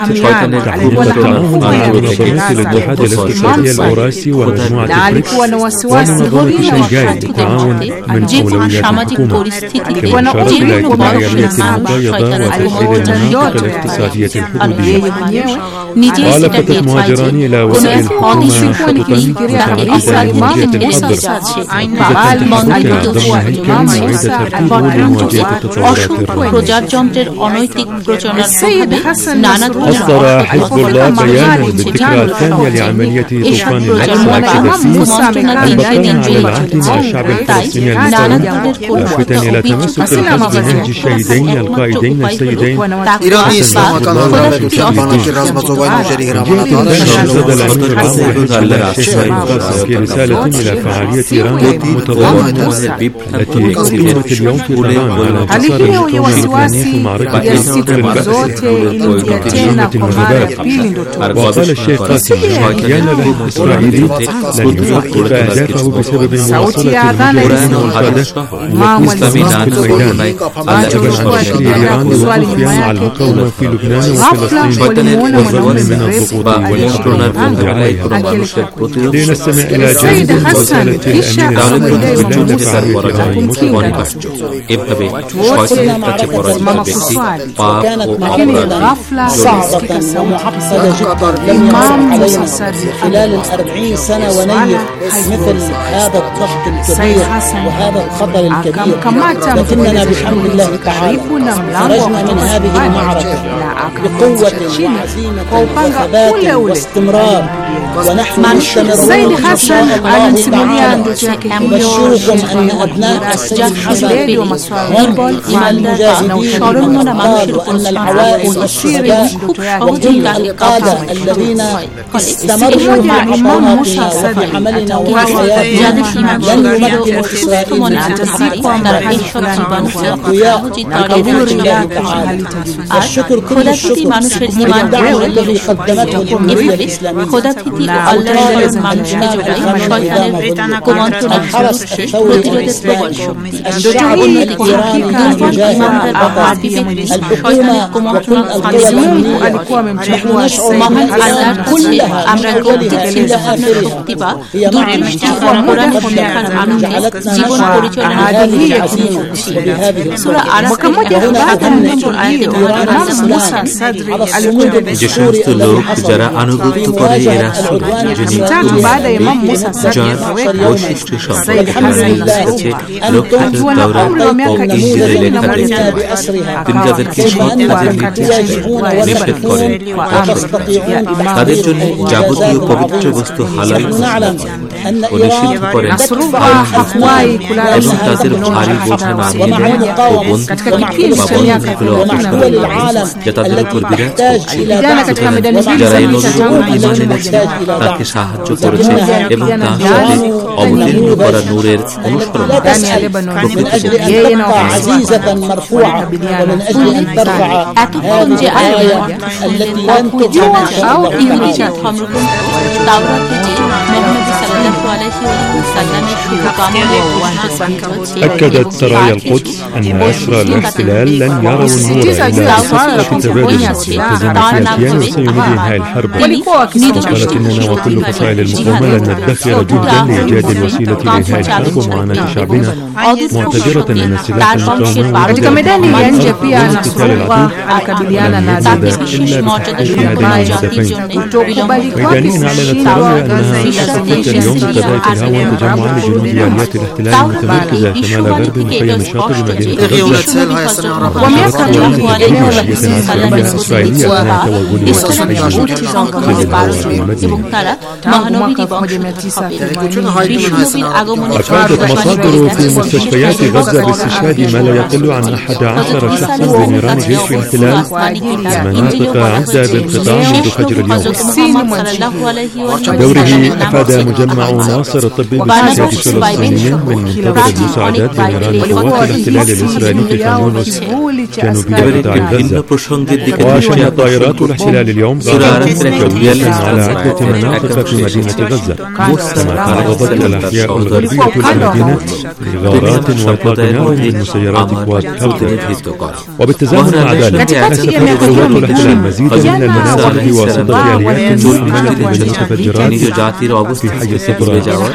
تحضر التعاون مع منظمات الاتحاد الاقتصادي الأوراسي ومجموعة بريكس ومنظمة شنغهاي للتعاون من أولويات الحكومة كالإشارة إلى اتباع آلية المقايضة وتسهيل المناطق الاقتصادية الحدودية. قال فتت مهاجران إلى وسائل الحكومة خططا لتعزيز مواجهة الحظر ضمن هيكل معيد ترتيبه لمواجهة التطورات الرهيبة. أصدر حزب الله بيانا بالذكرى الثانية لعملية طوفان الأقصى أكد فيه البقاء على العهد مع الشعب الفلسطيني المستعد لافتا إلى تمسك الحزب بنهج الشهيدين القائدين السيدين زاد الأمين العام الشيخ القاسم في رسالة إلى فعالية إيران متضامنة التي أقيمت اليوم في طهران على انتصار المقاومة اللبنانية في معركة الغابات. وقال الشيخ قاسم كان الإسرائيلي لن يحقق أهدافه بسبب مواصلة المجاهدين والقادة والاستثمار في الميدان عجبا عن فكر إيران ووقوفها مع المقاومة في لبنان وفلسطين والظلم من الضغوط والإجبار عليها. لنستمع إلى جانب رسالة الأمين العام لحزب الله لفعالية إيران المتضامنة. كانت معركة صعبة ومعقدة جدا خلال 40 سنة ونيف مثل هذا الضغط الكبير وهذا الخطر الكبير، لكننا بحمد الله تعالى خرجنا من هذه المعركة بقوة وعزيمة وثبات واستمرار، ونحن مستمرون إن شاء الله تعالى. نبشركم أن أبناء السيد حسن هم مع المجاهدين والأبطال، وأن العوائل والشهداء وكل القادة الذين استمروا مع قراراتنا وفي عملنا وفي حياتنا لن يمكن إسرائيل من تحقيق أقوياء بإذن الله تعالى. الشكر كل الشكر للدعم الذي قدمته الجمهورية الإسلامية الشعب الإيراني المجاهد الحكومة وكل القوى الأمنية. نحن نشعر بالإيران كلها من أولها إلى آخرها هي معنا قد جعلتنا نشعر بهذه العزيمة وبهذه الصورة. وهنا أتمنى إيران على الصمود بالشعور الذي حصل مواجهة العدوان الحمد لله أنتم أعطيتم نموذجا نموذجا بأسرها كيف أنتم تواجهون وتحكمون وتستطيعون যাবতীয় পবিত্র বস্তু হালাল ও নিষিদ্ধ করেন এবং তাদের ভারী বোঝা নামিয়ে দেন ও বন্ধুগুলো যা তাদের উপর বিরাজ করছে। যারা এই নবীর উপর ঈমান এনেছে তাকে সাহায্য করেছে এবং তার সাথে অবতীর্ণ করা নূরের অনুসরণ এতক্ষণ যে التي لن أكدت سرايا القدس أن أسرى الاحتلال لن يروا النور إلا بصفقة تبادل يلتزم فيها الكيان وسينهي هاي الحرب. قالت إننا وكل فصائل المقاومة لن ندخر جهدا لإيجاد الوسيلة لإنهاء الحرب ومعاناة شعبنا، معتبرة أن السلاح المقاومة katika medani ya nje pia Nasrullah alikabiliana na adui إلا بتحقيق هذين الهدفين. ميدانيا أعلنت سرايا أنها أصبحت اليوم بقضاء الهوى تجمعا لجنود آليات الاحتلال المتمركزة شمال غرب مخيم الشاطئ بمدينة غزة. إسرائيلية أثناء أفادت مصادر في مستشفيات غزة باستشهاد ما لا يقل عن 11 شخصا بنيران جيش الاحتلال مناطق عدة بالقطاع منذ فجر اليوم. دوره أفاد مجمع مع ناصر الطبي بسياسة الفلسطينيين من منتظر المساعدات لنيران قوات الاحتلال الإسرائيلي في خان يونس جنوبي قطاع غزة. وشن الطائرات الاحتلال اليوم غارات جوية على عدة مناطق في مدينة غزة، كما تعرضت الأحياء الغربية للمدينة لغارات وإطلاق نار من مسيرات قوات هاوتر. وبالتزامن مع ذلك كشفت قوات الاحتلال مزيدا من المنازل بواسطة آليات محملة بالمتفجرات في حي الصفراء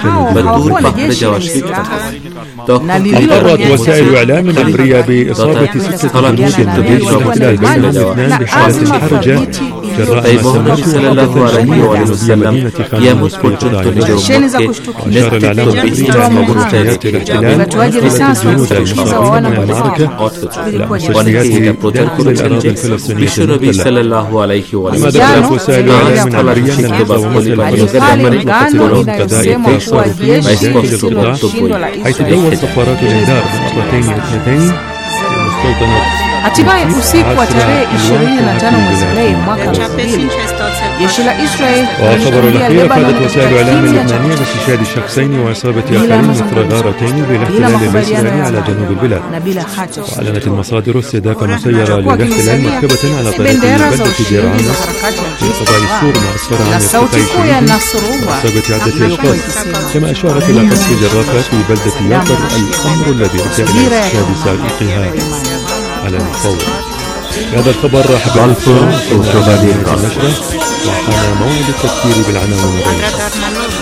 أقرت وسائل إعلام عبرية بإصابة 6 جنود بالاحتلال بينهم 2 بحالة حرجة جراء ما سمته في مدينة خان يونس في قطاع غزة. وأشار الإعلام العبري أن مستشفيات الاحتلال نقلت الجنود المصابين من المعركة إلى مستشفيات داخل الأراضي الفلسطينية المحتلة. كما ذكرت وسائل إعلام عبرية أن المقاومة الفلسطينية قتلوا قذائف تصور في داخل القطاع، حيث دورت صفارات الإنذار بخطوتين اثنتين لمستوطنة. Hatimaye usiku wa tarehe 25 mwezi Mei mwaka 2000 jeshi la Israel وخبر الأخير فادت وسائل الإعلام اللبنانية باستشهاد شخصين وإصابة آخرين مثل غارتين بالاحتلال الإسرائيلي على جنوب البلاد. وأعلنت المصادر استهداف مسيرة للاحتلال مركبة على طريق بلدة ديرانس في قضاء السور ما أسفر عن ارتفاع شيء وإصابة عدة أشخاص، كما أشارت إلى قصف جرافات في بلدة يافر، الأمر الذي أدى إلى استشهاد سائقها على الفور. هذا الخبر رحب بالكم وشغالين النشرة، وحان موعد التذكير بالعناوين الرئيسية.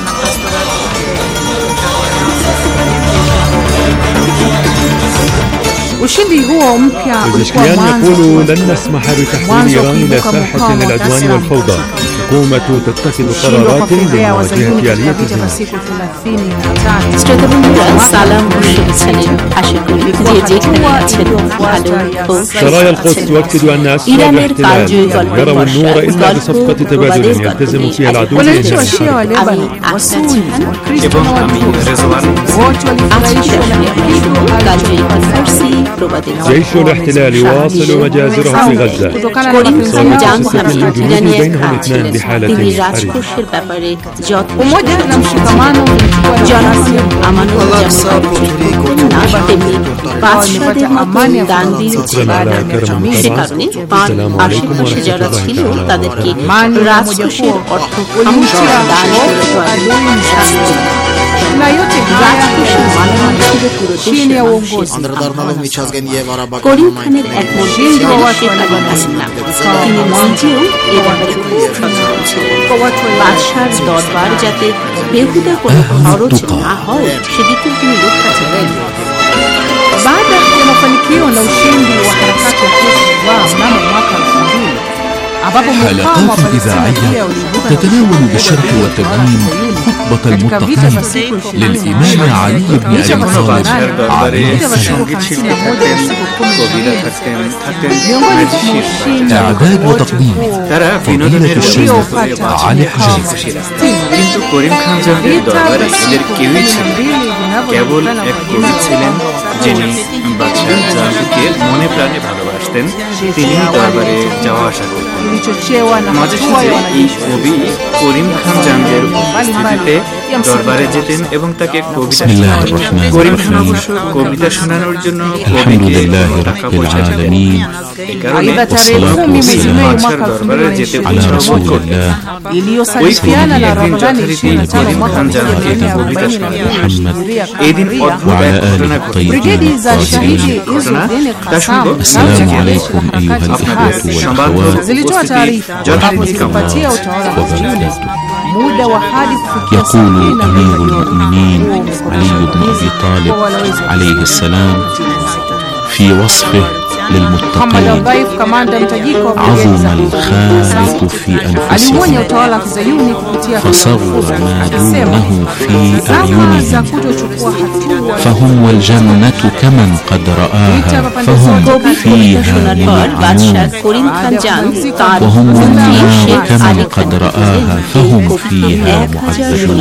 الإشكيان يقول لن نسمح بتحويل إيران إلى ساحة للعدوان والفوضى. الحكومة تتخذ قرارات لمواجهة آلية شرايا القدس تؤكد أن أسرى الاحتلال لن يروا النور إلا بصفقة تبادل يلتزم فيها العدو جيش الاحتلال يواصل مجازره في غزة. بينهم 2 بحالة حرج. السلام عليكم ورحمة الله na yote haya chini ya uongozi করিম খানের এক মন্ত্রী তিনি মঞ্চেও এ ব্যাপারে বাদশার দরবার যাতে বেহুদা কোনো খরচ না হয় সেদিকে তিনি লক্ষ্য রাখেন। baada ya mafanikio na ushindi wa harakati ya Hezbollah mnamo mwaka 2000 حلقات إذاعية تتناول بالشرح والتبيين خطبة المتقين للإمام علي بن أبي طالب عليه السلام. إعداد وتقديم فضيلة الشيخ علي حجازي. কিন্তু করিম খান জাহাঙ্গীর দরবারে এদের কেউই ছিলেন, কেবল এক কবি ছিলেন যিনি বাদশাহ জাহাঙ্গীরকে মনে প্রাণে ভালোবাসতেন। তিনি দরবারে যাওয়া আসা করতেন। মাঝে সাঝে এই কবি করিম খান জাহাঙ্গীরের উপস্থিতিতে দরবারে যেতেন এবং তাকে কবিতা শোনাতেন। করিম খান অবশ্য কবিতা শোনানোর জন্য কবিকে টাকা পয়সা দিতেন। এই কারণে বাদশার দরবারে যেতে উৎসাহ করতেন। ওই কবি একদিন যথারীতি করিম খান জাহাঙ্গীরকে কবিতা শোনালেন। এই দিন অদ্ভুত এক ঘটনা ঘটনা তার সঙ্গে আপনাদের সংবাদ يقول أمير المؤمنين علي بن أبي طالب عليه السلام في وصفه للمتقين: عظم الخالق في أنفسهم فصغر ما دونه في أعينهم، فهم والجنة كمن قد رآها فهم فيها معنون، وهم والنار كمن قد رآها فهم فيها معذبون.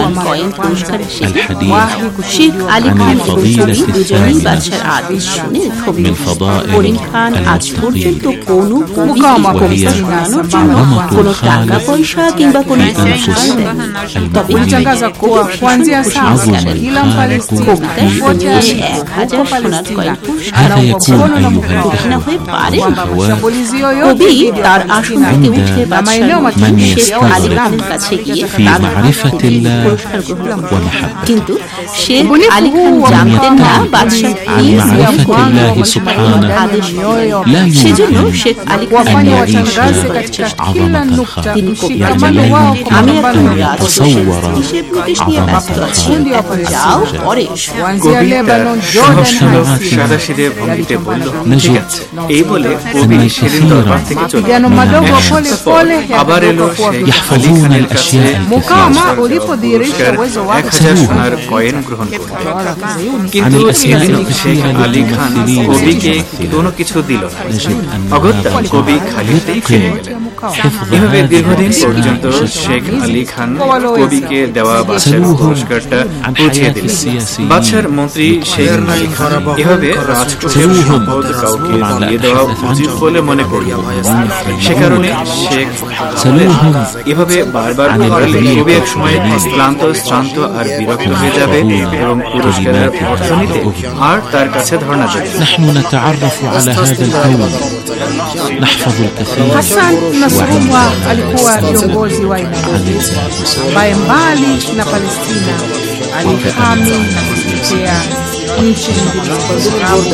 الحديث عن الفضيلة الثانية من فضائل খান আজ পর্যন্ত কোনো وهي কোনো টাকা পয়সা কিংবা কোনো তবে ulitangaza kuwa kuanzia sasa kila Mpalestina সোনার কয়েন هذا يكون أيها হয়ে পারে shambulizi yoyote কবি তার আসন থেকে উঠে maeneo من শেখ আলী খানের কাছে গিয়ে في معرفة الله ومحبته কিন্তু শেখ আলী খান জানতেন না বাদশাহ عن معرفة الله سبحانه لا সেজন্য يمكن শেখ আলী أن খান يعيش عظمة তিনি কবি الخالق আমি এখন تصور হিসেব নিকেশ নিয়ে ব্যস্ত আছি যাও পরে kuanzia Lebanon, Jordan সাদাসিধে ভঙ্গিতে বলল ঠিক আছে এই বলে কবি সেদিন দরবার থেকে চলে mapigano madogo pole pole আবার এলো সেই يحفظون الأشياء mukama الكثيرة ulipodhihirisha uwezo wake 1000 সোনার কয়েন গ্রহণ করলেন عن কিন্তু الأسئلة শেখ الكثيرة আলী খান للممثلين কবিকে কোনো কিছু দিল না نجد أن অগত্যা কবি খালিতেই ফিরে يمكن গেলেন حفظ এভাবে هذه দীর্ঘদিন পর্যন্ত الأسماء শেখ আলী খান কবিকে দেওয়া বাদশার سألوهم পুরস্কারটা عن বুঝিয়ে حياة দিলেন السياسيين বাদশার মন্ত্রী শেখ আলী খান এভাবে রাজকোষের সম্পদ কাউকে দিয়ে দেওয়া উচিত বলে মনে করলেন সে কারণে শেখ سألوهم এভাবে বারবার করালে কবি এক সময় ক্লান্ত শ্রান্ত আর বিরক্ত হয়ে যাবে এবং পুরস্কারের অর্থ নিতে আর তার কাছে ধর্ণা দেবে نحن نتعرف على هذا الكون نحفظ الكثير Hassan Nasrullah alikuwa kiongozi wa eneo ambaye mbali na Palestina alihami na kutetea nchi nyingine kwa sababu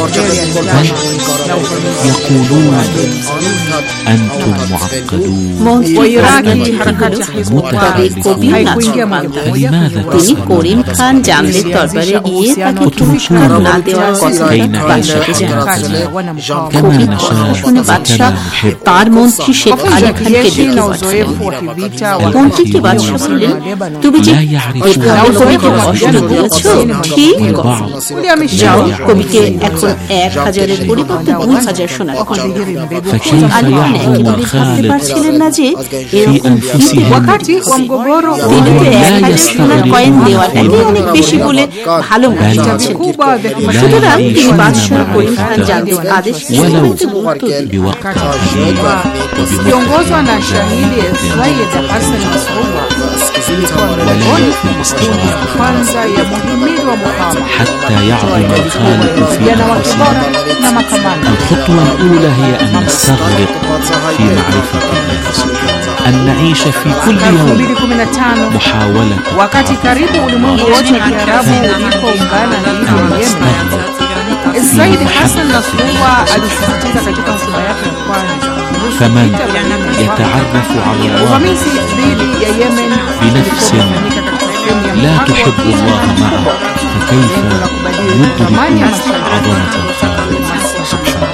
يقولون أنتم معقدون মন্ত্রী হারাকাত তবে কবি haikuingia moja kwa moja فلماذا তিনি تصنعون করিম খান জানলে দরবারে গিয়ে তাকে পুরস্কার না দেওয়ার কথা বাদশাকে জানান كما نشاء শুনে বাদশাহ وكما نحب তার মন্ত্রী শেখ আলী খানকে kijeshi ডেকে na পাঠালেন uzoefu wa kivita wa মন্ত্রীকে বাদশাহ বললেন তুমি যে لا يعرفون এভাবে কবিকে কষ্ট দিয়েছ ঠিক البعض যাও কবিকে এখন 1000-এর পরিবর্তে 2000 সোনার কয়েন فكيف আলী খান يعظم একেবারে ভাবতে الخالق পারছিলেন না যে في এরকম أنفسهم wakati wa mgogoro তিনি তো لا 1000 সোনার কয়েন দেওয়াটাকে অনেক বেশি বলে ভালো মনে করছেন vikubwa vya لا সুতরাং তিনি يعيشون বাদশাহ করিম খান معرفته জানতে আদেশ ولو দিলেন بوقت قليل kiongozwa na shahidi Sayyid Hassan Nasrullah ilikuwa miongoni mwa kwanza ya muhimili wa mukawama حتى يعظم الخالق في vijana wake أنفسنا bora na makamanda. الخطوة الأولى هي أن نستغرق في معرفة الله سبحانه أن نعيش في كل يوم 2015 محاولة wakati karibu ulimwengu wote wa Kiarabu ulipoungana dhidi ya Yemen, Sayyid Hassan Nasrullah alisisitiza katika hotuba yake ya kwanza فمن يتعرف على الله uvamizi dhidi ya Yemen بنفس ulifanyika katika sehemu ya لا mpango wa تحب pili الله معه فكيف la kubadili thamani ya يدرك mashariki. عظمة الخالق سبحانه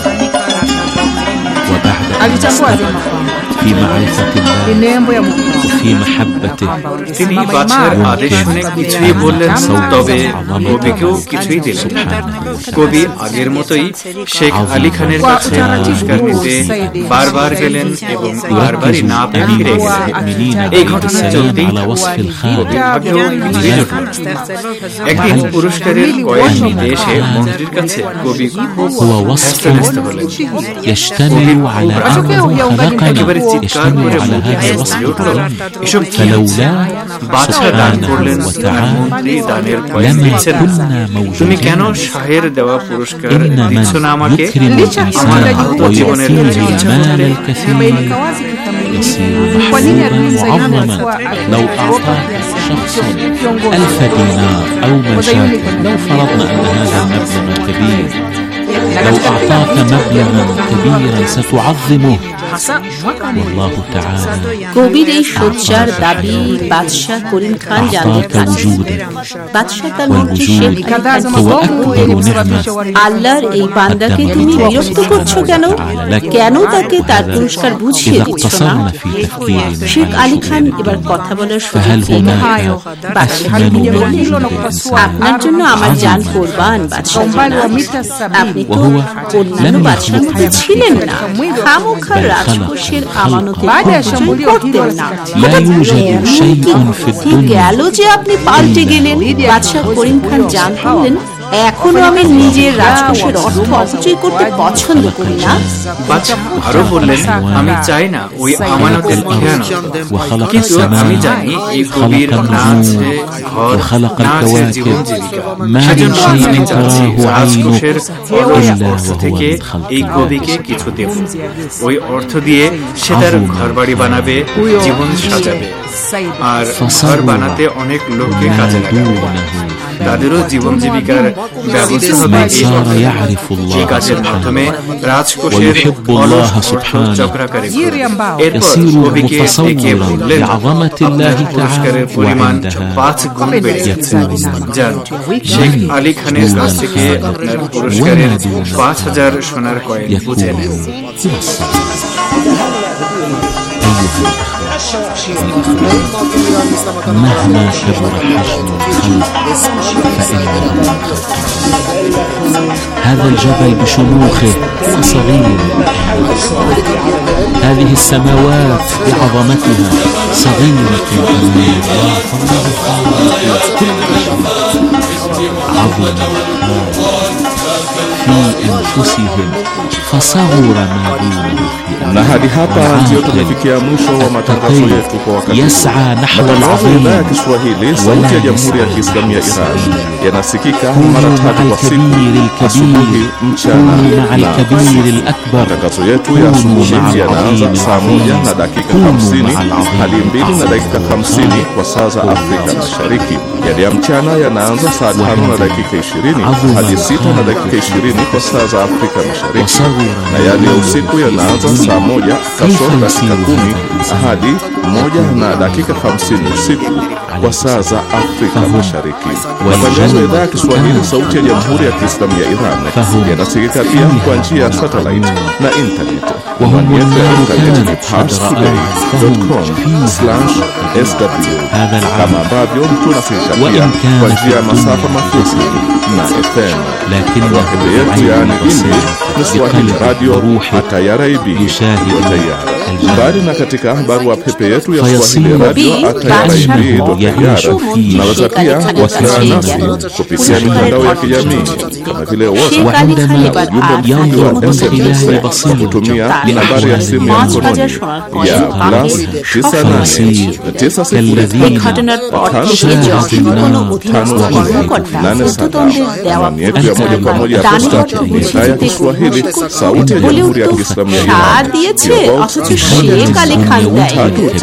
وبعد أن Alitambua نستغرق vyema kwamba في معرفة ni الله nembo ya mukawama وفي محبته তিনি বাদশার আদেশ শুনে কিছুই বললেন তবে কবিকেও কিছুই দিলেন না। কবি আগের মতোই শেখ আলী খানের কাছে পুরস্কার নিতে বারবার গেলেন এবং বারবারই না পেয়ে ফিরে গেলেন। এই ঘটনা চলতেই على وصف الخالق ভাগ্যেও কিছুই জুটল না। একদিন পুরস্কারের কয়েন নিতে এসে মন্ত্রীর কাছে কবি খুব هو وصف ব্যস্ত হলেন। يشتمل على أنه একেবারে خلقنا চিৎকার يشتمل করে على মুখে هذا বসে الوصف উঠল, এসব কি হচ্ছে? فلولا বাদশাহ দান سبحانه করলেন আর وتعالى মন্ত্রী দানের কয়েন لما দিচ্ছে না। كنا তুমি কেন موجودين শাহের দেওয়া পুরস্কার إن দিচ্ছ من না আমাকে? يكرم আমার الإنسان আহত জীবনের ويؤتيه ইচ্ছা المال করলে الكثير imebainika wazi kikamilifu يصير kwa nini adui محبوبا Zayuni معظما alikuwa لو akiogopa أعطى kiasi شخص hicho kiongozi 1000 دينار أو ما شابه لو فرضنا أن هذا المبلغ كبير لو أعطاك مبلغا كبيرا ستعظمه والله تعالى কবির এই সোচ্চার দাবি বাদশাহ করিম খান জানতে أعطاك পারেন। وجودا বাদশাহ তার মন্ত্রী শেখ والوجود আলী kadhaa za খানকে هو mabomu أكبر ili نعمة kusababisha uharibifu. আল্লাহর এই বান্দাকে তুমি বিরক্ত করছো কেন? কেন তাকে তার পুরস্কার বুঝিয়ে إذا দিচ্ছ না? اقتصرنا في تفكيرنا শেখ على আলী الوجود খান এবার কথা বলার সুযোগ فهل পেলেন। هناك أثمن من وجود আপনার জন্য আমার জান কোরবান বাদশাহ umbali wa জনাব। mita 70 আপনি তো وهو অন্যান্য لم বাদশার يخلق মতো ছিলেন না, খামোখা بل রাজকোষের خلق আমানতের baada ya পরিচয় shambulio করতেন hilo না। لا হঠাৎ يوجد এমন شيء কি في ঘটে الدنيا গেল যে আপনি পাল্টে গেলেন? বাদশাহ করিম খান জানতেন এখনো আমি নিজের রাজকোষের অর্থ অপচয় করতে পছন্দ করি না। আরো বললেন, আমি চাই না ওই আমানতের খেয়ানত, কিন্তু আমি জানি এই কবির না আছে ঘর, না আছে জীবন জীবিকা, সেজন্য আমি চাচ্ছি রাজকোষের অর্থ থেকে এই কবিকে কিছু দেব। ওই অর্থ দিয়ে সে তার ঘর বাড়ি বানাবে, জীবন সাজাবে, আর ঘর বানাতে অনেক লোককে কাজে লাগাবে, তাদেরও জীবন জীবিকার ব্যবস্থা হবে এই কাজের মাধ্যমে রাজকোষের অলস অর্থ চক্রাকারে। এরপর কবিকে ডেকে বললেন, আপনার পুরস্কারের পরিমাণ 5 গুণ বেড়ে গেছে, যান শেখ আলী খানের কাছ থেকে আপনার পুরস্কারের 5000 সোনার কয়েন বুঝে নেন। مهما كبر حجم الخلق فإنه هذا الجبل بشموخه هو صغير، هذه السماوات بعظمتها صغيرة أمام الله، فالله خالق كل شيء. عظم في أنفسهم فصغر ما دونه. Na hadi hapa ndio tumefikia mwisho wa matangazo yetu kwa wakati. Matangazo ya idhaa ya Kiswahili sauti ya Jamhuri ya Kiislamu ya Iran yanasikika mara 3 kwa siku, asubuhi, mchana na usiku. Matangazo yetu ya asubuhi yanaanza saa 1:50 hadi 2:50 kwa saa za Afrika Mashariki. Yale ya mchana yanaanza saa 5:20 hadi 6:20 kwa saa za Afrika Mashariki, na yale ya usiku yanaanza saa 1:10 hadi 1:50 usiku kwa saa za Afrika Mashariki. Matangazo ya idhaa ya Kiswahili sauti ya Jamhuri ya Kiislamu ya Iran yanasikika pia kwa njia ya satellite na internet. Anwani yetu ya internet ni parstoday.com/sw, kama ambavyo tunasikika pia kwa njia ya masafa mafupi na FM. Wapepe yetu yaani email ni swahiliradio@irib.ir. Bali na katika barua pepe yetu ya swahiliradio@irib.ir. Naweza pia kuwasiliana nasi kupitia mitandao ya kijamii kama vile WhatsApp, ujumbe mfupi wa SMS kutumia nambari ya simu ya mkononi ya +98. Anwani yetu ya moja kwa moja posta ni idhaa ya Kiswahili sauti ya Jamhuri ya Kiislamu ya Iran, Sheikh Ali Khan দেয়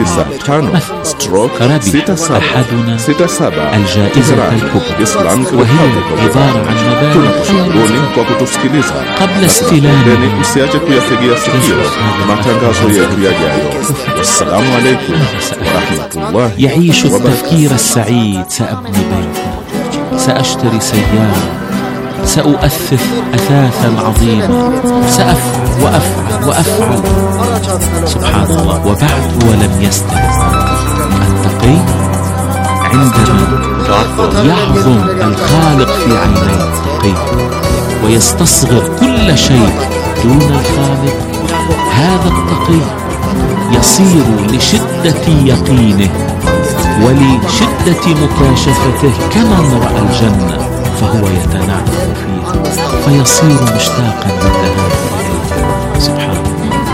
395/6767 Islamic Republic of Iran. Tunakushukuruni kwa kutusikiliza. Msiache kuyategea sikio matangazo yetu yajayo. Wassalamu alaykum wa rahmatullahi. يعيش التفكير السعيد. سأبني بيتا، سأشتري سيارة، سأؤثث أثاثا عظيما، سأفعل وأفعل وأفعل. سبحان الله. وبعد ولم يستمع. التقي عندما يعظم الخالق في عيني التقي ويستصغر كل شيء دون الخالق، هذا التقي يصير لشدة يقينه ولشدة مكاشفته كمن رأى الجنة فهو يتنعم فيها فيصير مشتاقا للذهاب إليها. سبحان الله.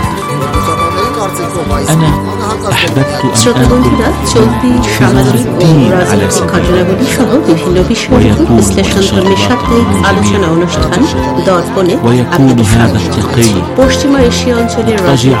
أنا أحببت أن শ্রোতাবন্ধুরা, চলতি সামাজিক ও রাজনৈতিক ঘটনাবলী সহ বিভিন্ন বিষয়ের উপর বিশ্লেষণধর্মী সাপ্তাহিক আলোচনা অনুষ্ঠান দর্পণে পশ্চিমা এশিয়া অঞ্চলের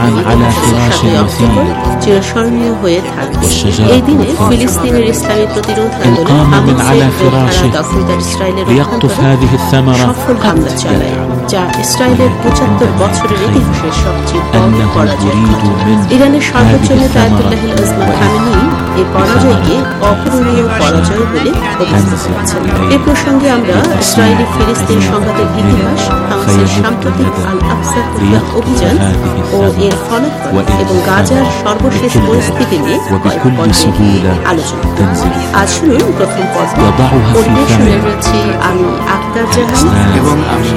চিরস্মরণীয় হয়ে থাকবে। এই দিনে ফিলিস্তিনের ইসলামী প্রতিরোধ আন্দোলন দখলদার ইসরায়েলের সফল হামলা চালায়, যা ইসরায়েলের 75 বছরের ইতিহাসের সবচেয়ে বড় পরাজয়। ইরানের সর্বোচ্চ নেতা আয়াতুল্লাহ ইসমাইল খামেনি এই পরাজয়কে অপূরণীয় পরাজয় বলে অভিহিত করেছেন। এ প্রসঙ্গে আমরা ইসরায়েলি ফিলিস্তিন সংঘাতের ইতিহাস, হামাসের সাম্প্রতিক আল আকসা অভিযান ও এর ফলাফল এবং গাজার সর্বশেষ পরিস্থিতি নিয়ে আলোচনা। আজ শুনুন প্রথম পর্ব। পরিবেশনে রয়েছে আমি আক্তার জাহান এবং আমি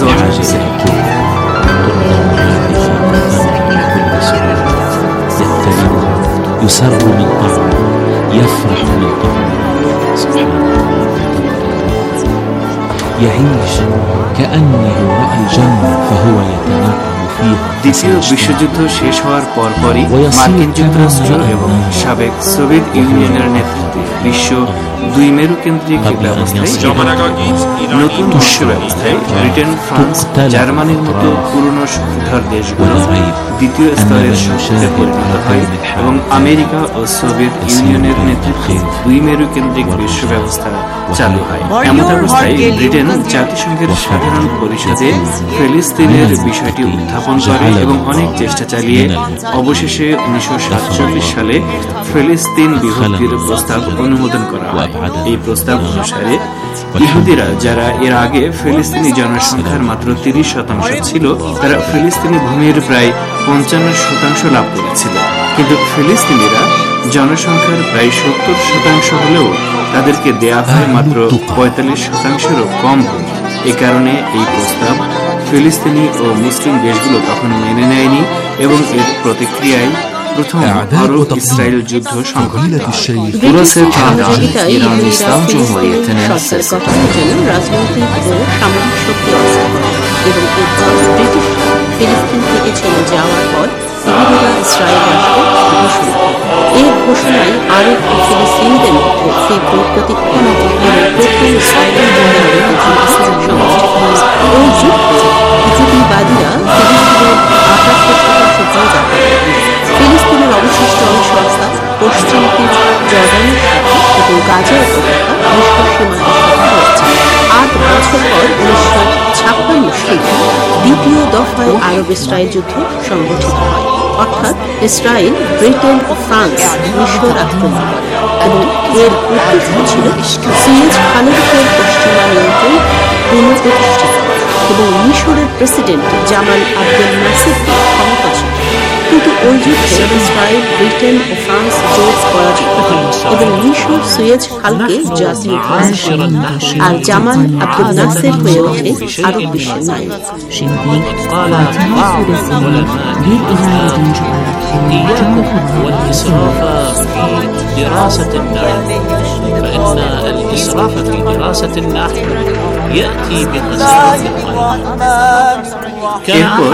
يسر من طعمه، يفرح من طعمه. سبحان الله. يعيش كأنه رأى الجنة فهو يتنعم فيها. দ্বিতীয় বিশ্বযুদ্ধ শেষ হওয়ার পরপরই মার্কিন যুক্তরাষ্ট্র এবং সাবেক সোভিয়েত ইউনিয়নের নেতৃত্বে বিশ্ব দুই মেরু কেন্দ্রিক ব্যবস্থায় নতুন বিশ্ব ব্যবস্থায় ব্রিটেন, ফ্রান্স, জার্মানির মতো পুরনো শক্তিধর দেশগুলো দ্বিতীয় স্তরের শক্তিতে পরিণত হয় এবং আমেরিকা ও সোভিয়েত ইউনিয়নের নেতৃত্বে দুই মেরু কেন্দ্রিক বিশ্ব ব্যবস্থা চালু হয়। এমন অবস্থায় ব্রিটেন জাতিসংঘের সাধারণ পরিষদে ফিলিস্তিনের বিষয়টি উত্থাপন করে এবং অনেক চেষ্টা চালিয়ে অবশেষে 1947 সালে ফিলিস্তিন বিভক্তির প্রস্তাব অনুমোদন করা হয়। এই প্রস্তাব অনুসারে ইহুদিরা, যারা এর আগে ফিলিস্তিনি জনসংখ্যার মাত্র 30% ছিল, তারা ফিলিস্তিনি ভূমির প্রায় 55% লাভ করেছিল। কিন্তু ফিলিস্তিনিরা জনসংখ্যার প্রায় 70% হলেও তাদেরকে দেয়া হয় মাত্র 45%-এরও কম ভূমি। এ কারণে এই প্রস্তাব ফিলিস্তিনি ও মুসলিম দেশগুলো তখন মেনে নেয়নি এবং এর প্রতিক্রিয়ায় প্রথম আরব ইসরায়েল যুদ্ধ সংঘটিত হয়। রাজনৈতিক ও সামরিক শক্তি এবং এরপর ব্রিটিশ ফিলিস্তিন থেকে ছেড়ে যাওয়ার পর ইহুদিরা ইসরায়েল রাষ্ট্র ঘোষণা করে। এই ঘোষণায় আরব ও ফিলিস্তিনিদের মধ্যে তীব্র প্রতিক্রিয়া এবং প্রথম ইসরায়েলের ওই যুদ্ধে ইহুদিবাদীরা ফিলিস্তিনের 68% জমি দখল করে। ফিলিস্তিনের অবশিষ্ট অংশ অর্থাৎ পশ্চিম তীর জর্ডানের সাথে এবং গাজা উপত্যকা মিশর সীমান্তের সাথে রয়েছে। 8 বছর পর 1956 সালে দ্বিতীয় দফায় আরব ইসরায়েল যুদ্ধ সংগঠিত হয়, অর্থাৎ ইসরায়েল, ব্রিটেন ও ফ্রান্স মিশর আক্রমণ করে এবং এর উদ্দেশ্য ছিল সুয়েজ খালের উপর পশ্চিমা নিয়ন্ত্রণ পুনঃপ্রতিষ্ঠিত এবং মিশরের প্রেসিডেন্ট জামাল আবদেল নাসিরকে ক্ষমতা ছিল। কিন্তু ওই যুদ্ধে ইসরায়েল, ব্রিটেন ও ফ্রান্স জোট পরাজিত হয় এবং মিশর সুয়েজ খালকে জাতীয়করণ করে আর জামাল আবদেল নাসির হয়ে ওঠে আরব বিশ্বের নায়ক। এরপর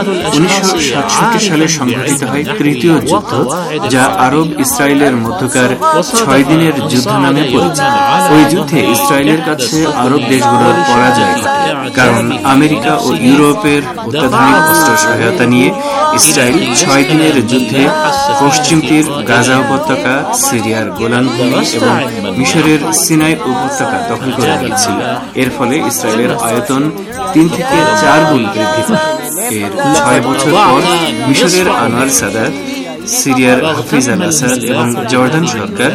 1967 সালে সংঘটিত হয় তৃতীয় যুদ্ধ, যা আরব ইসরায়েলের মধ্যকার 6 দিনের যুদ্ধ নামে পরিচিত। ওই যুদ্ধে ইসরায়েলের কাছে আরব দেশগুলোর পরাজয় ঘটে, কারণ আমেরিকা ও ইউরোপের অত্যাধুনিক অস্ত্র সহায়তা নিয়ে ইসরায়েল 6 দিনের যুদ্ধে পশ্চিম তীর, গাজা উপত্যকা, সিরিয়ার গোলান ভূমি এবং মিশরের সিনাই উপত্যকা দখল করে নিয়েছিল। এর ফলে ইসরায়েলের আয়তন 3 থেকে 4 গুণ বৃদ্ধি পায়। এর 6 বছর পর মিশরের আনোয়ার সাদাত, সিরিয়ার হাফিজ আল আসাদ এবং জর্ডান সরকার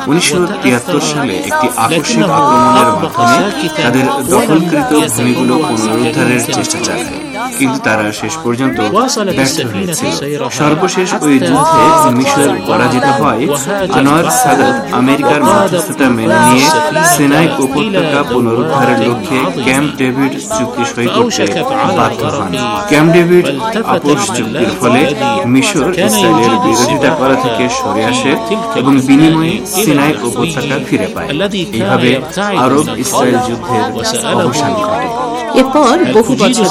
1973 সালে একটি আকস্মিক আক্রমণের মাধ্যমে তাদের দখলকৃত ভূমিগুলো পুনরুদ্ধারের চেষ্টা চালায়, কিন্তু তারা শেষ পর্যন্ত ব্যর্থ হয়েছিল। সর্বশেষ ওই যুদ্ধে মিশর পরাজিত হয়। আনোয়ার সাদাত আমেরিকার মধ্যস্থতা মেনে নিয়ে সিনাই উপত্যকা পুনরুদ্ধারের লক্ষ্যে ক্যাম্প ডেভিড চুক্তি সই করতে বাধ্য হন। ক্যাম্প ডেভিড আপোষ চুক্তির ফলে মিশর ইসরায়েলের বিরোধিতা করা থেকে সরে আসে এবং বিনিময়ে সিনাই উপত্যকা ফিরে পায়। এইভাবে আরব ইসরায়েল যুদ্ধের অবসান ঘটে। এরপর বহু বছর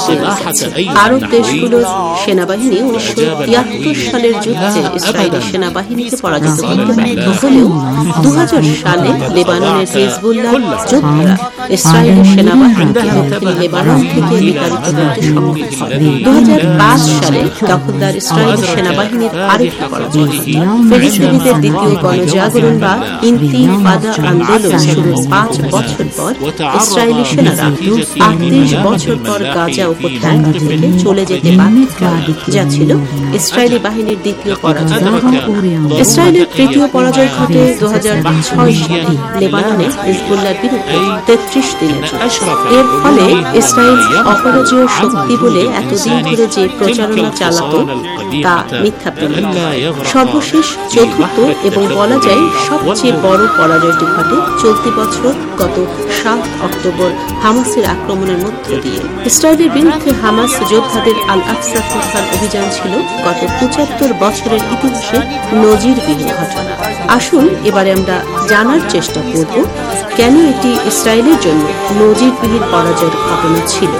আরব দেশগুলোর সেনাবাহিনী 1973 সালের যুদ্ধে ইসরায়েলি সেনাবাহিনীকে পরাজিত করতে ব্যর্থ হলেও 2000 সালে লেবাননের হিজবুল্লাহ যোদ্ধারা ইসরায়েলি সেনাবাহিনীকে দক্ষিণ লেবানন থেকে বিতাড়িত করতে সক্ষম হয়। 2005 সালে দখলদার ইসরায়েলি সেনাবাহিনীর আরেকটি পরাজয় হয়। ফিলিস্তিনিদের দ্বিতীয় গণজাগরণ বা ইন্তিফাদা আন্দোলন শুরুর 5 বছর পর ইসরায়েলি সেনারা 38 বছর পর গাজা উপত্যকা থেকে চলে যেতে বাধ্য হয়, যা ছিল ইসরায়েলি বাহিনীর দ্বিতীয় পরাজয়। ইসরায়েলের তৃতীয় পরাজয় ঘটে 2006 সালে লেবাননে হিজবুল্লাহর বিরুদ্ধে 33 দিনের যুদ্ধ। এর ফলে ইসরায়েল অপরাজেয় শক্তি বলে এতদিন ধরে যে প্রচারণা চালাত তা মিথ্যা প্রমাণ। সর্বশেষ চতুর্থ এবং বলা যায় সবচেয়ে বড় পরাজয়টি ঘটে চলতি বছর গত 7 অক্টোবর হামাসের আক্রমণের মধ্য দিয়ে। ইসরায়েলের বিরুদ্ধে হামাস যোদ্ধাদের আল আকসা প্রস্থান অভিযান ছিল গত 75 বছরের ইতিহাসে নজিরবিহীন ঘটনা। আসুন এবারে আমরা জানার চেষ্টা করব কেন এটি ইসরায়েলের জন্য নজিরবিহীন পরাজয়ের ঘটনা ছিল।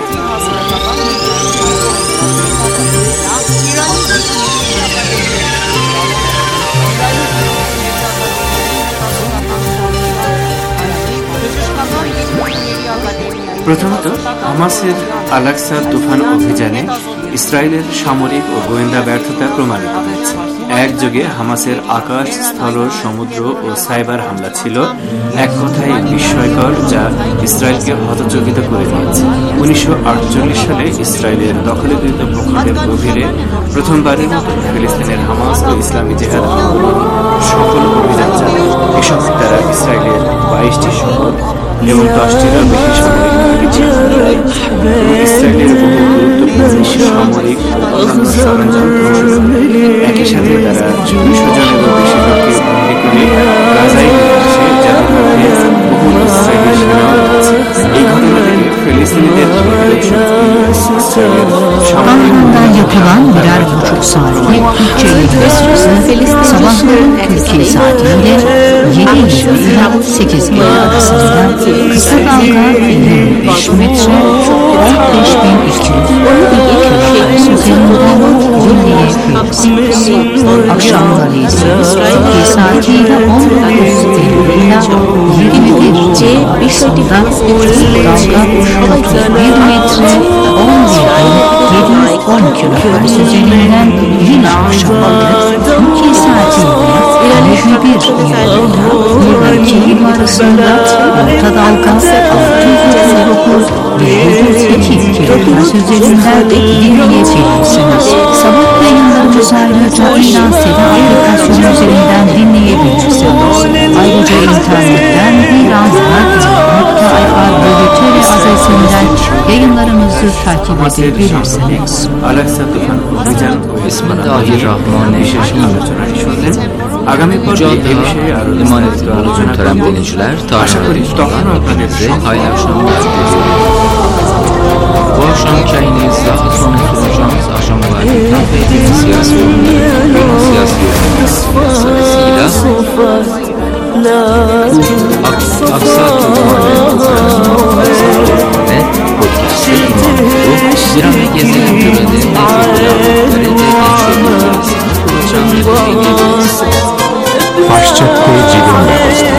প্রথমত, হামাসের আল-আকসা তুফান অভিযানে ইসরায়েলের সামরিক ও গোয়েন্দা ব্যর্থতা প্রমাণিত হয়েছে। একযোগে হামাসের আকাশ, স্থল, সমুদ্র ও সাইবার হামলা ছিল এক কথায় বিস্ময়কর, যা ইসরায়েলকে হতচকিত করে দিয়েছে। 1948 সালে ইসরায়েলের দখলীকৃত ভূখণ্ডের গভীরে প্রথমবারের মতো ফিলিস্তিনের হামাস ও ইসলামী জিহাদ সফল অভিযান চালায়। এ সময় তারা ইসরায়েলের 22টি শহর এবং 10টিরও বেশি সামরিক ইসরায়েলের বহু গুরুত্বপূর্ণ সামরিক অন্যান্য সরঞ্জাম ধ্বংস করে। একই সাথে তারা 200 জনেরও বেশি লোককে বন্দী করে গাজায় নিয়ে আসে, যাদের মধ্যে বহু ইসরায়েলি সেনাও আছে। এই ঘটনা থেকে ফিলিস্তিনিদের Kanundan yapılan birer buçuk saatlik Türkçe yayın sabahları Türkiye saatiyle 7:20 ile 8:50 arasında kısa dalga 25 metre 45.200 üzerinden dinleyebiliriz. Akşamları ise Türkiye saatiyle 10:50 ile 21 arasında dalga 31 metre 11.710 kHz üzerinden yine akşamları Türkiye saatiyle 21 arasında orta dalga 639.8 kHz üzerinden dinleyebilirsiniz. Sabah yayınlarımızı ayrıca İran-Seda aplikasyonu üzerinden dinleyebilirsiniz. Ayrıca internetten iran.ir.tr adresinden yayınlarımızı takip edebilirsiniz. Al-Aqsa তুফান অভিযান আগামী পর্বে এই বিষয়ে আরো Muhterem dinleyiciler, hepinize hayırlı akşamlar diliyorum. Bu akşamki yayınımızda sonra sunacağımız akşam vaadinden ve dinin siyasi yorumları, siyasi yorumları sırasıyla Aksa Tufanı operasyonu podcast'ı İmamoğlu, İran ve gezegen kürelerinde yaptıkları ve gençlerin kurulacağını পাশ্চাত্য জীবন ব্যবস্থা।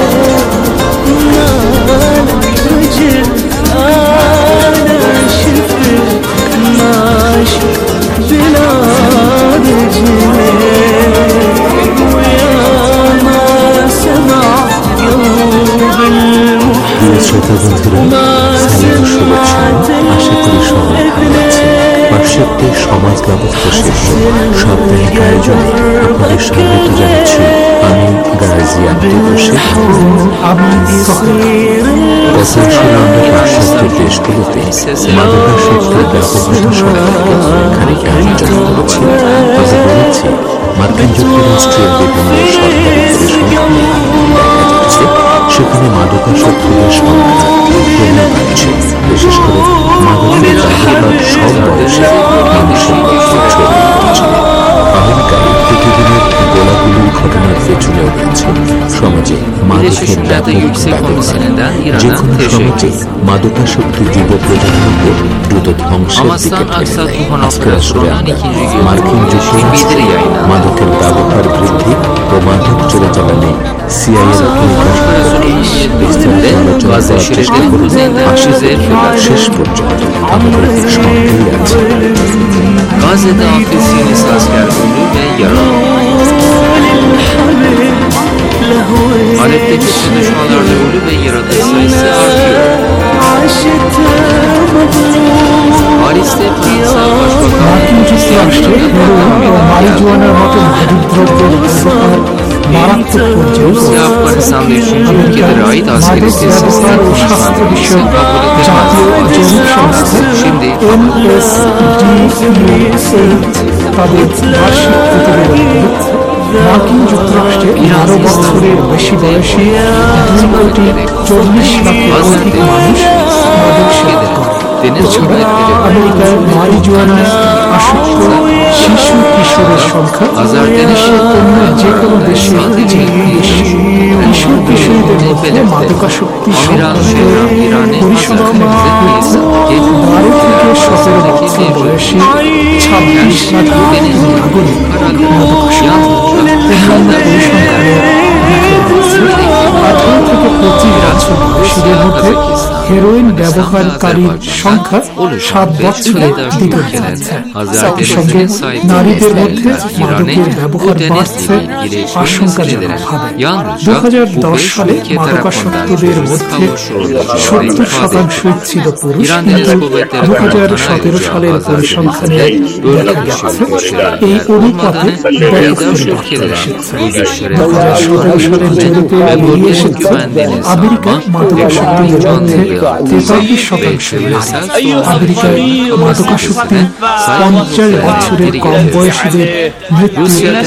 শ্রোতা বন্ধুরা, সালাম শুভেচ্ছা, আশা করি সবাই ভালো আছেন। পাশ্চাত্যের সমাজ ব্যবস্থা শীর্ষক সাপ্তাহিক আয়োজনে আপনাদের স্বাগত জানাচ্ছি আমি গাজী আব্দুল রশিদ। পাশ্চাত্যের দেশগুলোতে মাদকাসক্তির ব্যাপক সম্পর্কে খানিক আলোচনা করেছি। আমি বলেছি মার্কিন যুক্তরাষ্ট্রের বিভিন্ন সরকারি পরিসংখ্যানে দেখা যাচ্ছে সেখানে মাদকাসক্তির সংখ্যা কমে বাড়ছে। বিশেষ করে মাদকের ব্যবহার সব বয়সে মানুষের মধ্যে ছড়িয়ে পড়ছে। আমেরিকায় প্রতিদিনের গোলাগুলির ঘটনার পেছনেও রয়েছে সমাজে মাদকের ব্যাপক ব্যবহার। যে কোনো সমাজে মাদকাসক্তি যুব প্রজন্মের উপর দ্রুত ধ্বংসের দিকে ঠেলে দেয়। আজকের আসরে আমরা মার্কিন যুক্তরাষ্ট্রে মাদকের ব্যবহার বৃদ্ধি ও মাদক চোরাচালানে সিআইএর ভূমিকা বিস্তারিত আলোচনা করার চেষ্টা করব। আশা করি শেষ পর্যন্ত আমাদের সঙ্গেই আছে। Gazze'de Filistin asker öldü ve yaralı. Halep'teki çatışmalarda ölü ve yaralı sayısı artıyor. Paris'te Fransa Başbakanı Rusya Afganistan'da 3. ülkelere ait askeri tesisler konuşlandırılması kabul edilmez. Şimdi মার্কিন যুক্তরাষ্ট্রে 12 বছরের বেশি বয়সী 2,40,00,000 মানুষ মাদক সেবন করে। এছাড়া আমেরিকার মারিজুয়ানায় আসক্ত শিশু কিশোরের সংখ্যা বিশ্বের অন্য যে কোনো দেশে মাদকাসক্তি সম্পর্কে পরিসংখ্যান থেকে 12 থেকে 17 বছর বয়সী 26 লাখ নাগরিক অন্যান্য পরিসংখ্যানে 18 থেকে 25 বছর বয়সীদের মধ্যে হেরোইন ব্যবহারকারীর সংখ্যা 7 বছরে দ্বিগুণ হয়েছে। একই সঙ্গে নারীদের মধ্যে মাদকের ব্যবহার বাড়ছে আশঙ্কাজনকভাবে। 2010 সালে মাদকাসক্তদের মধ্যে 70% ছিল পুরুষ, কিন্তু 2017 সালের পরিসংখ্যানে দেখা গেছে এই অনুপাতে ব্যাপক পরিবর্তন এসেছে। 2017 সালের জরিপে বেরিয়ে এসেছে আমেরিকায় মাদকাসক্তদের মধ্যে 43% নারী। আমেরিকায় মাদকাসক্তি 50 বছরের কম বয়সীদের মৃত্যু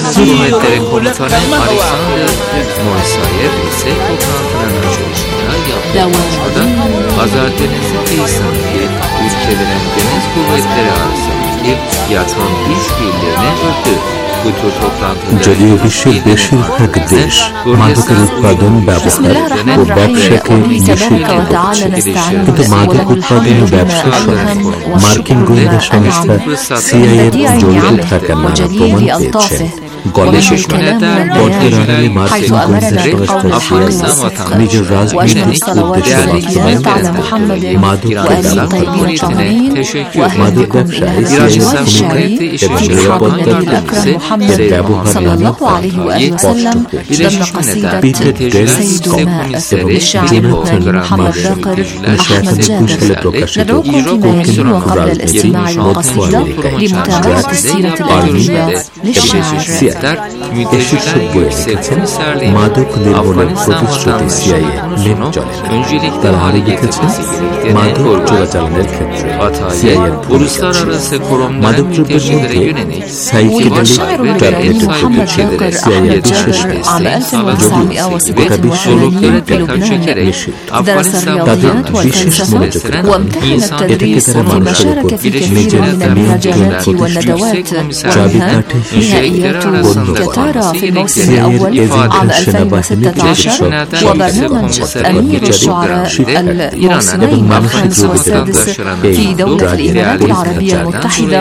যদিও বিশ্বের বেশিরভাগ দেশ মাদকের উৎপাদন, ব্যবহার ও ব্যবসাকে নিষিদ্ধ করছে, কিন্তু মাদক উৎপাদন ও ব্যবসার সঙ্গে মার্কিন গোয়েন্দা সংস্থা সিআইএ জড়িত থাকার নানা প্রমাণ পেয়েছে। পর্দার আড়ালে মার্কিন গোয়েন্দা সংস্থা সিআইএ নিজের রাজনৈতিক উদ্দেশ্য বাস্তবায়নে মাদকের ব্যবহার করছে। মাদক ব্যবসায় সিআইএ এবং নিরাপত্তার এর ব্যবহার নানা স্পষ্ট হয়েছে। পিটার ডেরেন্স এবং জোনাথন মার্শাল 1991 সালে প্রকাশিত কোকেন রাজনীতি মধ্য আমেরিকায় আর্মি এবং সিয়াটার এ শীর্ষক বইয়ে লিখেছেন মাদক নির্মূলের প্রতিশ্রুতি সিআইএ মেনে চলে না। তারা আরো লিখেছেন মাদক চোরাচালানের ক্ষেত্রে সিআইএর ভূমিকা ছিল। মাদকদ্রব্যের মধ্যে সাইকেডেলিক ট্যাবলেটের প্রতি ছিল সিআইএর বিশেষ যদিও গোটা বিশ্বে এই ট্যাবলেট নিষিদ্ধ। তাদের বিশেষ মনোযোগের এটাকে তারা মানুষের উপর নিজের নিয়ন্ত্রণ প্রতিষ্ঠা চাবিকাঠি হিসেবে গণ্য করে। সিআইএর এজেন্ট, সেনাবাহিনী, চিকিৎসক, কর্মচারী, শিক্ষার্থী এবং মানসিক রোগীদের এই ড্রাগের পরীক্ষা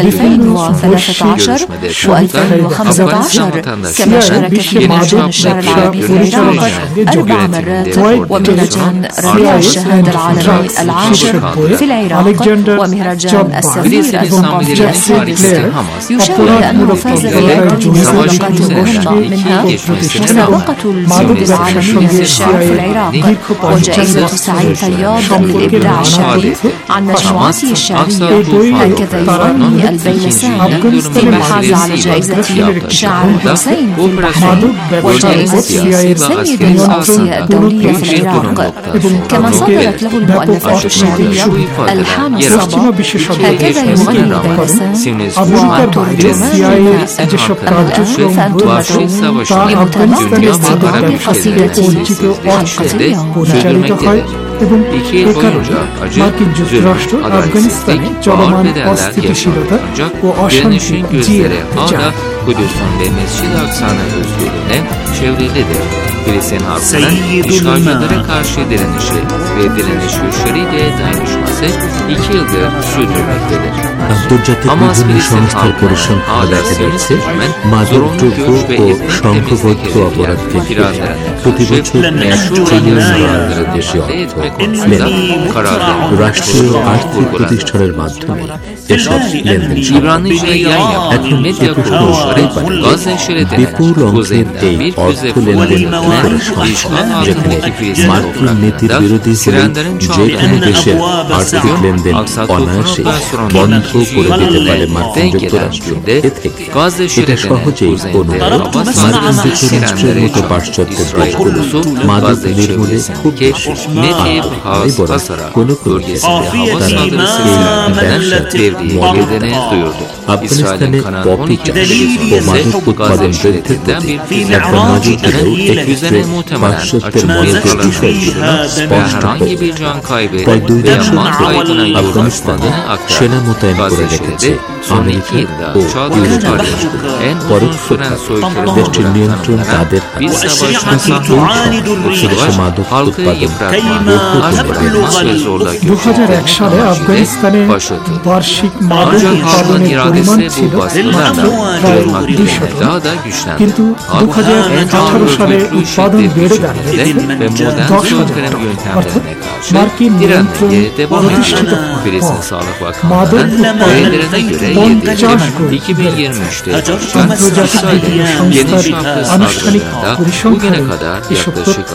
كما شارك في مهرجان الشعر العربي في العراق 4 مرات، ومهرجان ربيع الشهادة العالمي العاشر في العراق، ومهرجان السفير الثقافي السادس. يشار إلى أنه فاز بعدة مسابقات مهمة، منها مسابقة الجود العالمية للشعر في العراق، وجائزة سعيد فياض للإبداع الشعري عن مجموعته الشعرية. هكذا يغني البيلسان فيما حاز على جائزة شعر حسين في البحرين وجائزة سيد الآسيا الدولية في العراق. كما صدرت له المؤلفات الشعرية ألحان الصبا. هكذا يغني البيلسان وترجمان لمتابعة قصيدته الحلقة এবং মার্কিন যুক্তরাষ্ট্র আফগানিস্তানে চলমান অস্থিতিশীলতা ও অশান্তি জিয়ে যায়। Kudüs'ün ve Mescid-i Aksa'nın özgürlüğüne çevrilidir. Filistin halkının işgalcilere karşı direnişi ve direniş güçleriyle dayanışması 2 yıldır sürdürmektedir. আন্তর্জাতিক বিভিন্ন সংস্থার পরিসংখ্যান দেখা যাচ্ছে মাদকদ্রব্য ও সংঘবদ্ধ অপরাধকে প্রতি বছর $1 ট্রিলিয়ন দেশি অর্থ রাষ্ট্রীয় আর্থিক প্রতিষ্ঠানের মাধ্যমে এসব লেনদেন এখন প্রশ্ন উঠতে পারে বিপুল অংশের এই অর্থ লেনদেন যেখানে মার্কিন নীতির বিরোধী হলে যে কোনো দেশের আর্থিক লেনদেন অনায়াসে বন্ধ করে দিতে পারে মার্কিন যুক্তরাষ্ট্র। এ থেকে এটা সহজেই কোনো মার্কিন যুক্তরাষ্ট্রের মতো পাশ্চাত্য দেশগুলো মাদক নির্মূলে খুব বেশি কোনো আফগানিস্তানে পপি চাষ ও মাদক উৎপাদন বৃদ্ধির প্রতি একটা নজর দিলেও এক্ষেত্রে পাশ্চাত্যের মনোযোগের বিষয়গুলো স্পষ্ট হয়ে প্রায় 2 দশক ধরে আফগানিস্তানে সেনা মোতায়েন করে রেখেছে আমেরিকা ও ইউরোপ। পরোক্ষভাবে দেশটির নিয়ন্ত্রণ তাদের হাতে। মাদক উৎপাদন 2001 সালে আফগানিস্তানে বার্ষিক মাদক উৎপাদনের পরিমাণ ছিল মাত্র প্রায় 200, কিন্তু 2018 সালে উৎপাদন বেড়ে দাঁড়িয়েছে 10,000, অর্থাৎ মার্কিন নিয়ন্ত্রণ প্রতিষ্ঠিত মাদক উৎপাদন 50 গুণ। আন্তর্জাতিক বিভিন্ন সংস্থার আনুষ্ঠানিক পরিসংখ্যানে এসব তথ্য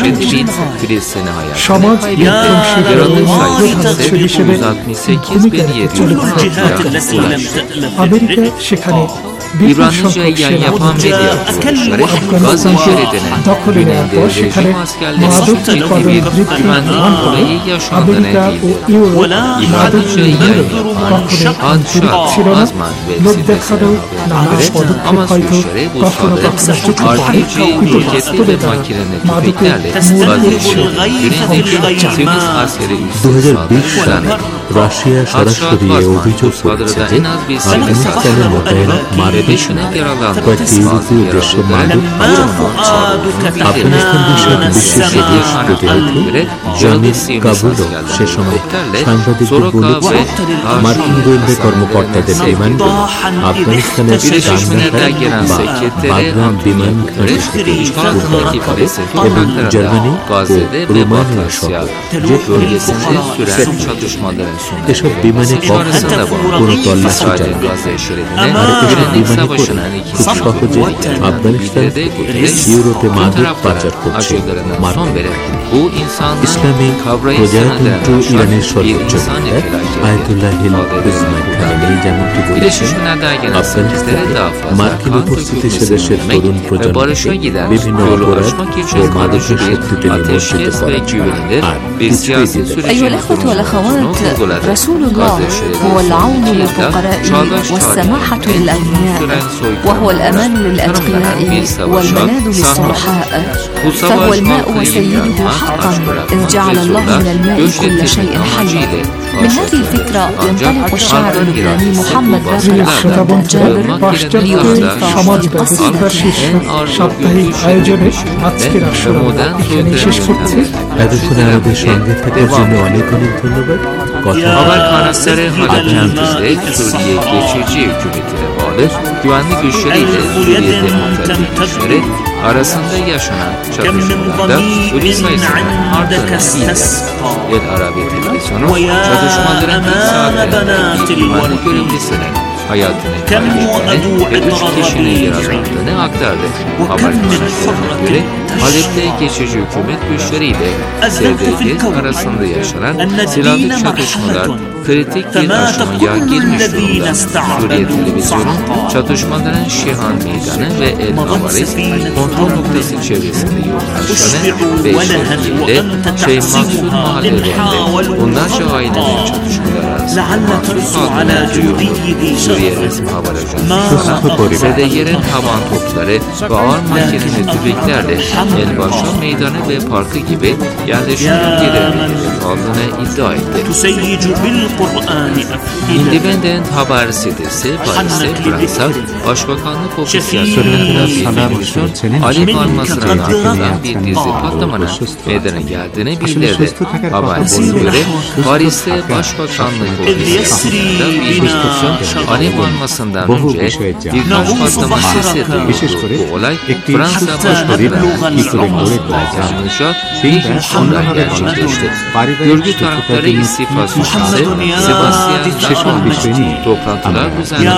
সমাজ বিধ্বংসীদের মাত্র হিসেবে ভূমিকা রেখে চলে যাচ্ছে। আমেরিকা সেখানে বিপুল সংখ্যক সেনা আফগানিস্তানকে দখলে নেওয়ার পর সেখানে মাদক উৎপাদন বৃদ্ধি প্রমাণ করে আমেরিকা ও ইউরোপ মাদক নির্মূলে কখনো আন্তরিক ছিল না। লোক দেখানো নানা পদক্ষেপ হয়তো কখনো কখনো চোখে পড়ে, কিন্তু বাস্তবে তারা মাদকের মূল উৎস 2020 সালে রাশিয়া সরাসরি অভিযোগ করেছে যে আফগানিস্তানের মোতায়েন কয়েকটি ইউরোপীয় দেশে মাদক আফগানিস্তান বিষয়ক বিশেষ প্রতিনিধি জামিল কাবুলও সে সময় সাংবাদিকদের বলেছে, মার্কিন গোয়েন্দা কর্মকর্তাদের রিমান্ডে আফগানিস্তানের বাগরাম বিমান ঘাঁটি থেকে এবং জার্মানি ও রোমানিয়া সহ এসব বিমানে কখনো কোনো তল্লাশি চালানো আর এসব বিমানে করে খুব সহজে আফগানিস্তান থেকে ইউরোপে মাদক পাচার করছে মার্কিন। ইসলামী প্রজাতন্ত্র ইরানের সর্বোচ্চ নেতা আয়াতুল্লাহ ইসমাইল খামেনেই যেমনটি বলেছেন, আফগানিস্তানে মার্কিন উপস্থিতি সে দেশের তরুণ প্রজন্মকে বিভিন্ন অপরাধ ও মাদকের শক্তিতে নিমজ্জিত করে। আর أيها الأخوة والأخوات، رسول الله هو العون للفقراء والسماحة للأغنياء، وهو الأمان للأتقياء والملاذ للصلحاء، فهو الماء وسيده حقا، إذ جعل الله من الماء كل شيء حي. من هذه الفكرة ينطلق الشاعر اللبناني محمد باقر أحمد جابر সমাজ ব্যবস্থার শীর্ষক সাপ্তাহিক আয়োজনে আজকের আসর এখানে শেষ করছি। এতক্ষণ আমাদের সঙ্গে থাকার জন্য অনেক অনেক ধন্যবাদ। Güvenlik güçleriyle Suriye'de muhtelif güçleri arasında yaşanan çatışmalarda ölü sayısının arttığını El Arabi televizyonu çatışmaların ilk saatlerindeki güvenlik görevlisinin hayatını kaybettiğini ve 3 kişinin yaralandığını aktardı. Haber kaynaklarına göre Halep'te geçici hükümet güçleriyle SDG arasında yaşanan silahlı çatışmalar kritik bir aşamaya girmiş durumda. Suriye televizyonu çatışmaların Şihan Meydanı ve El Avaris kontrol noktası çevresinde yoğunlaşanı ve şehirde Maksud mahallelerinde onlarca ailenin çatışmalar arasında mahsur kaldığını duyurdu. Suriye resmi haber ajansı SDG'nin havan topları ve ağır makineli tüfeklerle Elbaşa Meydanı ve Parkı gibi yerleşim bölgelerinin kaldığını iddia etti. Independent haber sitesi Paris'te Fransa Başbakanlık Ofisi yakınlarında bir misyon Alep armasının ardından bir dizi patlamanın meydana geldiğini bildirdi. Haberlere göre Paris'te Başbakanlık Ofisi yakınlarında bir misyon Alep armasından önce birkaç patlama sesi duyuldu. Bu olay Fransa Başbakanlığı'nın yanlışa bir gün sonra gerçekleşti. Görgü tarafları istifa suçlusu Sebastian Şeşon'un toplantılar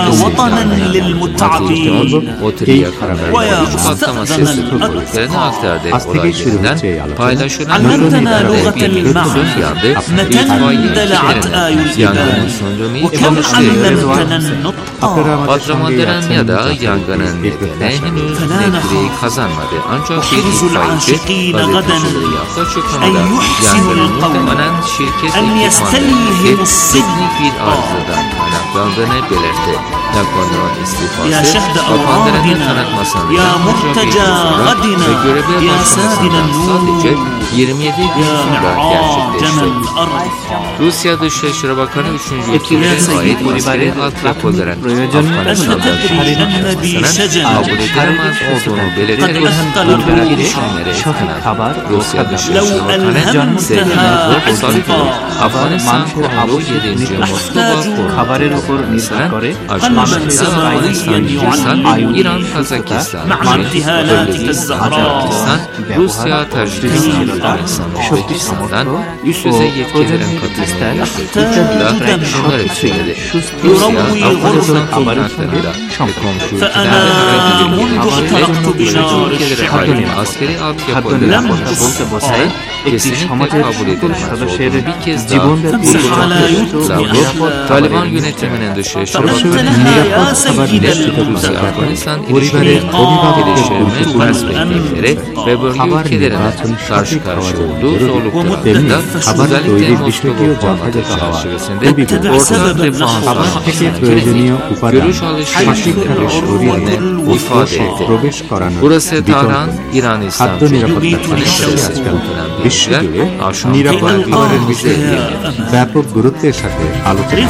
düzenlemesi otelye kararlarında 3 patlama sesi duyduklarını aktardı. Olaylarından paylaşılan görüntülerde bir söz yandı. İtfaiye ekiplerinin yangının söndürmeyi çalıştığı patlamaların ya da yangının nedeni henüz netliği kazanmadı. Ancak bir itfaiyeci gazetecilere yaptığı açıklamada yangının muhtemelen şirket ekipmanlarındaki teknik bir arızadan kaynaklandığını belirtti. Yakmanların istifası, kapanlarının tanıtmasının yalnızca bir yıl sonra ve göreve başlamasından sadece 27 gün sonra gerçekleşti. Rusya Dışişleri Bakanı 3. ülkelere ait askeri altyapıların Afganistan'da kullanılmasının kabul edilemez olduğunu belirterek ülkeye girişimlere kınadı. Rusya Dışişleri Bakanı Sergey Lavrov, Afganistan konulu 7. Moskova Konferansı'nın açılışında Afganistan, İran, Kazakistan, Tacikistan, Rusya, Tacikistan, Türkmenistan, Özbekistan'dan üst düzey yetkililerin katılımıyla şunları söyledi. Rusya, Afganistan topraklarında ve komşu ülkelerde hareket ülkelere ait askeri altyapıların konuşulmasını kesinlikle kabul edilmez olduğunu bir kez daha vurguladı. Taliban yönetiminin Dışişleri Bakanı Rusya, Afganistan ilişkilerinin perspektifleri ve bölge ülkelerinin karşı karşıya olduğu zorluklar hakkında özellikle Moskova formatı çerçevesinde ortak referanslar görüş alışverişlerine ifade etti. Burası Tahran, İran İslam Cumhuriyeti meselesi bilgiler, aşamalar ve bize ব্যাপক গুরুত্বের সাথে আলোচনা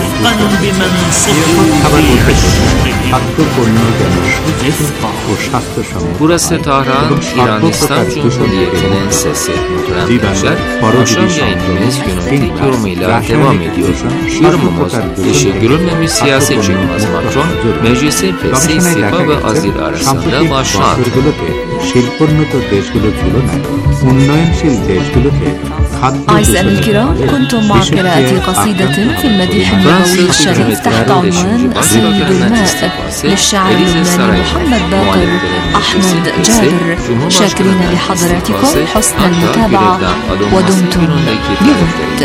Burası Tahran, İran İslam Cumhuriyeti'nin sesi. Muhterem akşam yayınımız günlük yorumuyla devam ediyor. Yorumumuz, işi görülmemiş siyasetçi Macron, meclisin fesli istifa ve azil arasında başlandı. শিল্পোন্নত দেশগুলোর তুলনায় উন্নয়নশীল দেশগুলোকে أعزائي الكرام، كنتم مع قراءة قصيدة في المديح النبوي الشريف تحت عنوان سيد الماء للشاعر اللبناني محمد باقر أحمد جابر. شاكرين لحضراتكم حسن المتابعة ودمتم بغد.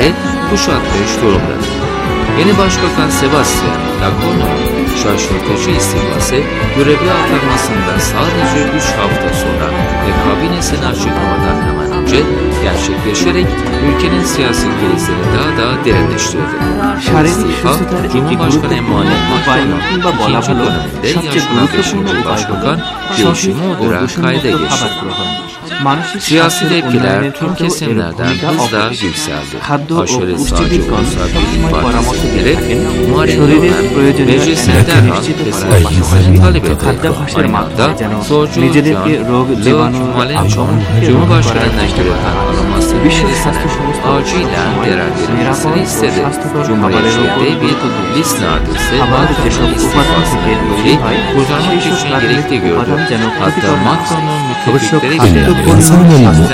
Yeni Başbakan Sebastian Lacona'nın şaşırtıcı istifası görevli atanmasından sadece 3 hafta sonra ve kabinesini açıklamadan hemen önce gerçekleşerek ülkenin siyasi krizini daha da derinleştirdi. İstifa, Cumhurbaşkanı Emmanuel Macron'un ikinci döneminde yaşanan 5. Başbakan değişimi olarak kayda geçti. Siyasi tepkiler tüm kesimlerden hızla yükseldi. Aşırı sağcı Ulusal Birlik Partisi lideri Marine Le Pen meclise derhal kesilmesini talep etti. Aynı anda solcu Jean-Luc Mélenchon Cumhurbaşkanı'ndan görevden alınması meselesine acilen karar verilmesini istedi. Cumhuriyetçi David Lisnard ise Macron'un istifasını kurtarmak için gerekli gördü. Hatta Macron'un müttefikleri bile الإنسان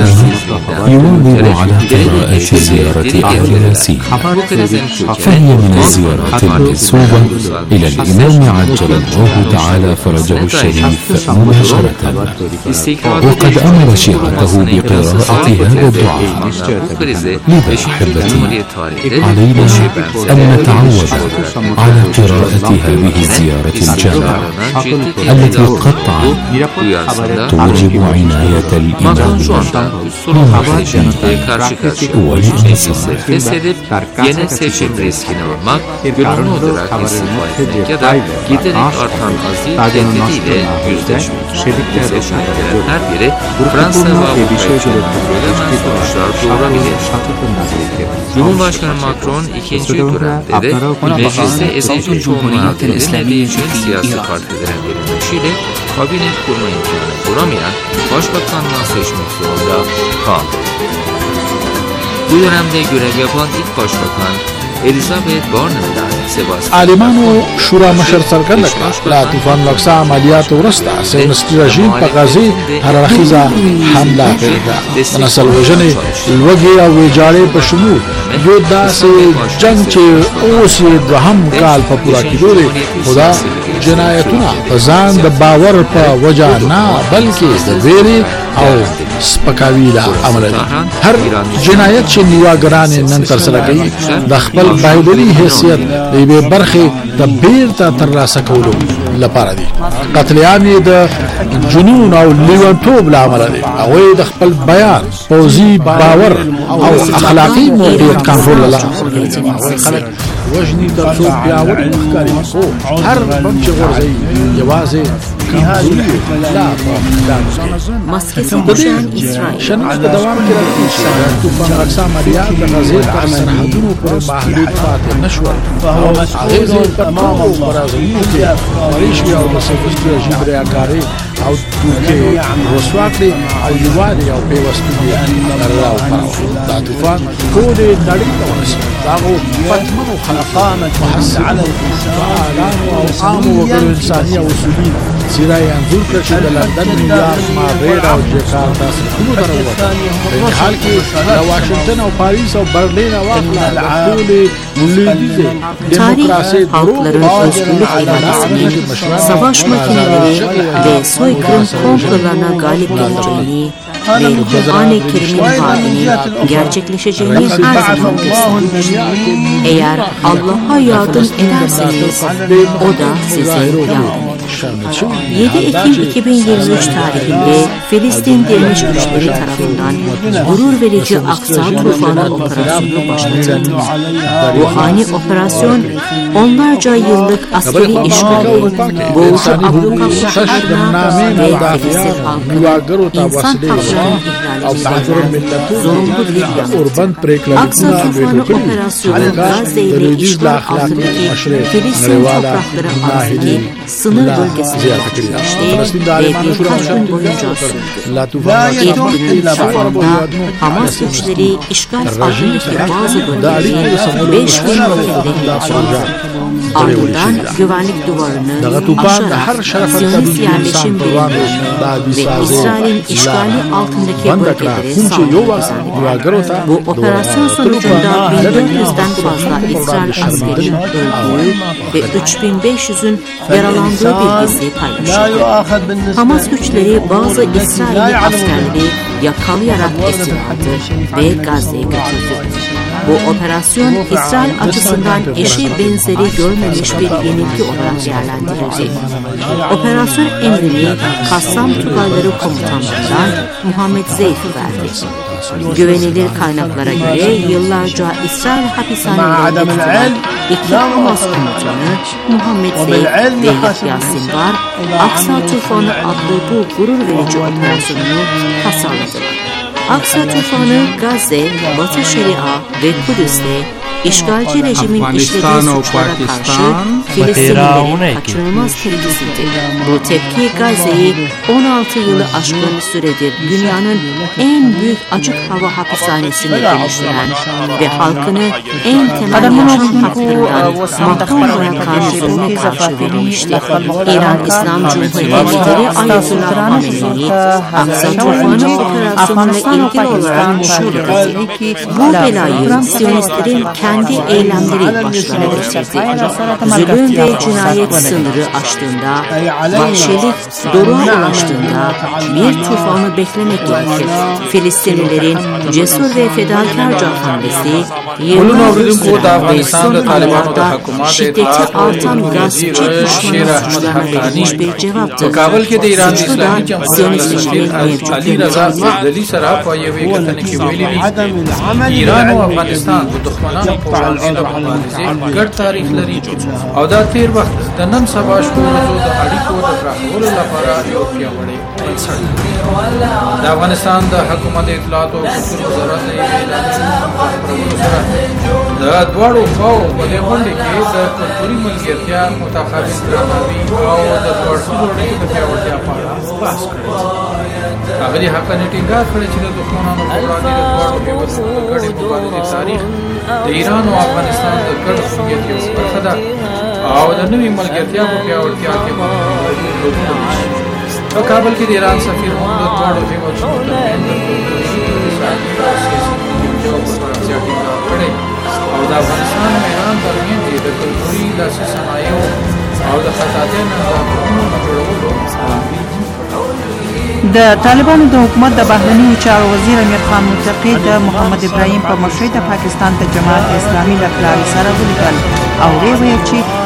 المؤمن يواظب على قراءة زيارة آل ياسين، فهي من الزيارات المنسوبة إلى الإمام عجل الله تعالى فرجه الشريف مباشرة، وقد أمر شيعته بقراءة هذا الدعاء. لذا أحبتي علينا أن نتعود على قراءة هذه الزيارة الجامعة التي قطعا توجب عناية Macron şu anda sorun seçimle karşı karşıya. Meclisi feshedip yeni seçim riskini almak, gönüllü olarak istifa etmek ya da giderek artan azil tehdidiyle yüzleşmek. Seçimlerin her biri Fransa ve Avrupa için görülemez sonuçlar doğurabilir. Cumhurbaşkanı Macron ikinci dönemde de mecliste ezici çoğunluğa edilemediği için siyasi partilerin verilmesiyle kabine kurma imkanı bulamayan başbakanlığa seçmek zorunda kaldı. Bu dönemde görev yapan ilk başbakan Elizabeth Warren'dan Sebastian عالمانو شورا مشر څرګنده کړه لا طوفان واقع عملیات ورسته سیونسټي رژیم په غازي هررخیزه حمله کړه د نسل وژنې لوږې او ویجاړۍ په شمول یو داسې جنگ چې اوس یې دوهم کال په پوره کېدو دی خو دا جنایتونه په ځان د باور په وجه نه بلکې د ویرې او سپکاوي له امله دي. هر جنایت چې نیواګران نن ترسره کوي د خپل بایولوژي حیثیت د یوې برخې د بیرته ترلاسه کولو لپاره دي. قتل عام یې د جنون او لیونتوب له امله دی. هغوی د خپل بیان، پوځي باور او اخلاقي موقعیت کنټرول له لارې خلک وژني تر څو پیاوړي ښکاري. هر بم چې غورځوي یوازې شناخت دوام کې راځي چې طوفان الاقصی عملیات د غزې تر سرحدونو پورې محدود پاتې نشول او اغېزې په ټولو مرازمونو کې مریشیا او د صفوي رژیم ریاکاري او ترکیې رسوا کړې او یوازې یو پیوستون یې راوپاروه. دا طوفان ټولې نړۍ ته ورسېد. د هغو پتمنو خلقو محصلینو فعالانو او عامو وګړو انساني او اصولي څېره یې انځور کړه چې د لندن، نیویارک، مادرید او جاکارتا سیمو ته راووتل. په دې حال کې د واشنګټن او پاریس او برلین واخله د ټولې لویدیځې ډیموکراسۍ درو savaş makineleri ve soykırım komplolarına galip geleceğini ve Kur'an-ı Kerim'in vaadini gerçekleşeceğini her zaman göstermiştir. Eğer Allah'a yardım ederseniz o da size yardım eder. 7 Ekim 2023 tarihinde Filistin Direniş Güçleri tarafından gurur verici Aksa Tufanı operasyonu başlatıldı. Bu ani operasyon onlarca yıllık askeri işgali, boğucu abluka kuşatlarına ve Filistin halkının insan haklarının ihlalinden zorunlu bir yanıttı. Aksa Tufanı operasyonu Gazze ile işgal altındaki Filistin toprakları arasındaki sınır bölgesinde gerçekleşti ve birkaç gün boyunca sürdü. İlk günün sonunda Hamas güçleri işgal altındaki bazı bölgeleri 5 gün roketleri geçirdi. Ardından güvenlik duvarını aşarak Siyonist yerleşim birimleri ve İsrail'in işgali altındaki bölgeleri saldırdı. Bu operasyon sonucunda 1400'den fazla İsrail askeri öldüğü ve 3500'ün yaralandığı bilgisi paylaşıldı. Hamas güçleri bazı İsrailli askerleri yakalayarak esir aldı ve Gazze'ye götürdü. Bu operasyon İsrail açısından eşi benzeri görmemiş bir yenilgi olarak değerlendirildi. Operasyon emrini Kassam Tugayları Komutanlığı'ndan Muhammed Zeyf verdi. Güvenilir kaynaklara göre yıllarca İsrail hapishanelerinde tutulan iki Hamas komutanı Muhammed Zeyf ve Yahya Sinvar, Aksa Tufanı adlı bu gurur verici operasyonu tasarladılar. Aksa Tufanı Gazze, Batı Şeria ve Kudüs'te işgalci rejimin işlediği suçlara karşı Filistinlilerin kaçınılmaz tepkisiydi. Bu tepki Gazze'yi 16 yılı aşkın süredir dünyanın en büyük açık hava hapishanesine dönüştüren ve halkını en temel yaşam haklarından mahrum bırakan zulme karşı verilmişti. İran İslam Cumhuriyeti lideri Ayetullah Hamenei, Aksa Tufanı operasyonuyla ilgili olarak şöyle dedi: bu belayı Siyonistlerin kendi eylemleri başlarına getirdi. Zulüm ve cinayet sınırı aştığında, vahşilik doruğa ulaştığında bir tufanı beklemek gerekir. Filistinlilerin cesur ve fedakarca hamlesi, yıllardır süren ve son yıllarda şiddeti artan gaspçı düşmanı suçlarına verilmiş bir cevaptır. Suçlu da Siyonist rejimin mevcut. ګډ تاریخ لري او دا تیر وخت د نن سبا شپږو د اړیکو د پراخولو لپاره یو پیاوړی بنسټ دی. د افغانستان د حکومت اطلاعات او کلتور وزارت د اعلان سره د دواړو خواو په دې غونډه کې د کلتوري ملګرتیا متقابل درناوي او د دواړو اړیکو د پیاوړتیا په اړه بحث کړی. هغه حقاني ټینګار کړی چې د دښمنانو په وړاندې د دواړو هیوادونو د ګډې مبارزې تاریخ د ایران او افغانستان د ګډ هویت یوه برخه ده او د نوې ملګرتیا په پیاوړتیا کې په کابل کې د ایران سفیر هم د دواړو هیوادونو ترمنځ د کلتوري، اقتصادي او سیاسي همغږۍ په پراختیا ټینګار کړی او د افغانستان او ایران ترمنځ د کلتوري لاسي صنایعو او د خطاطۍ نندارتونونو د جوړولو د طالبانو د حکومت د بهرنیو چارو وزیر امیر خان متقی د محمد ابراهیم په مشرۍ د پاکستان د جماعت اسلامي له پلاوي سره ولیدل او ویل چې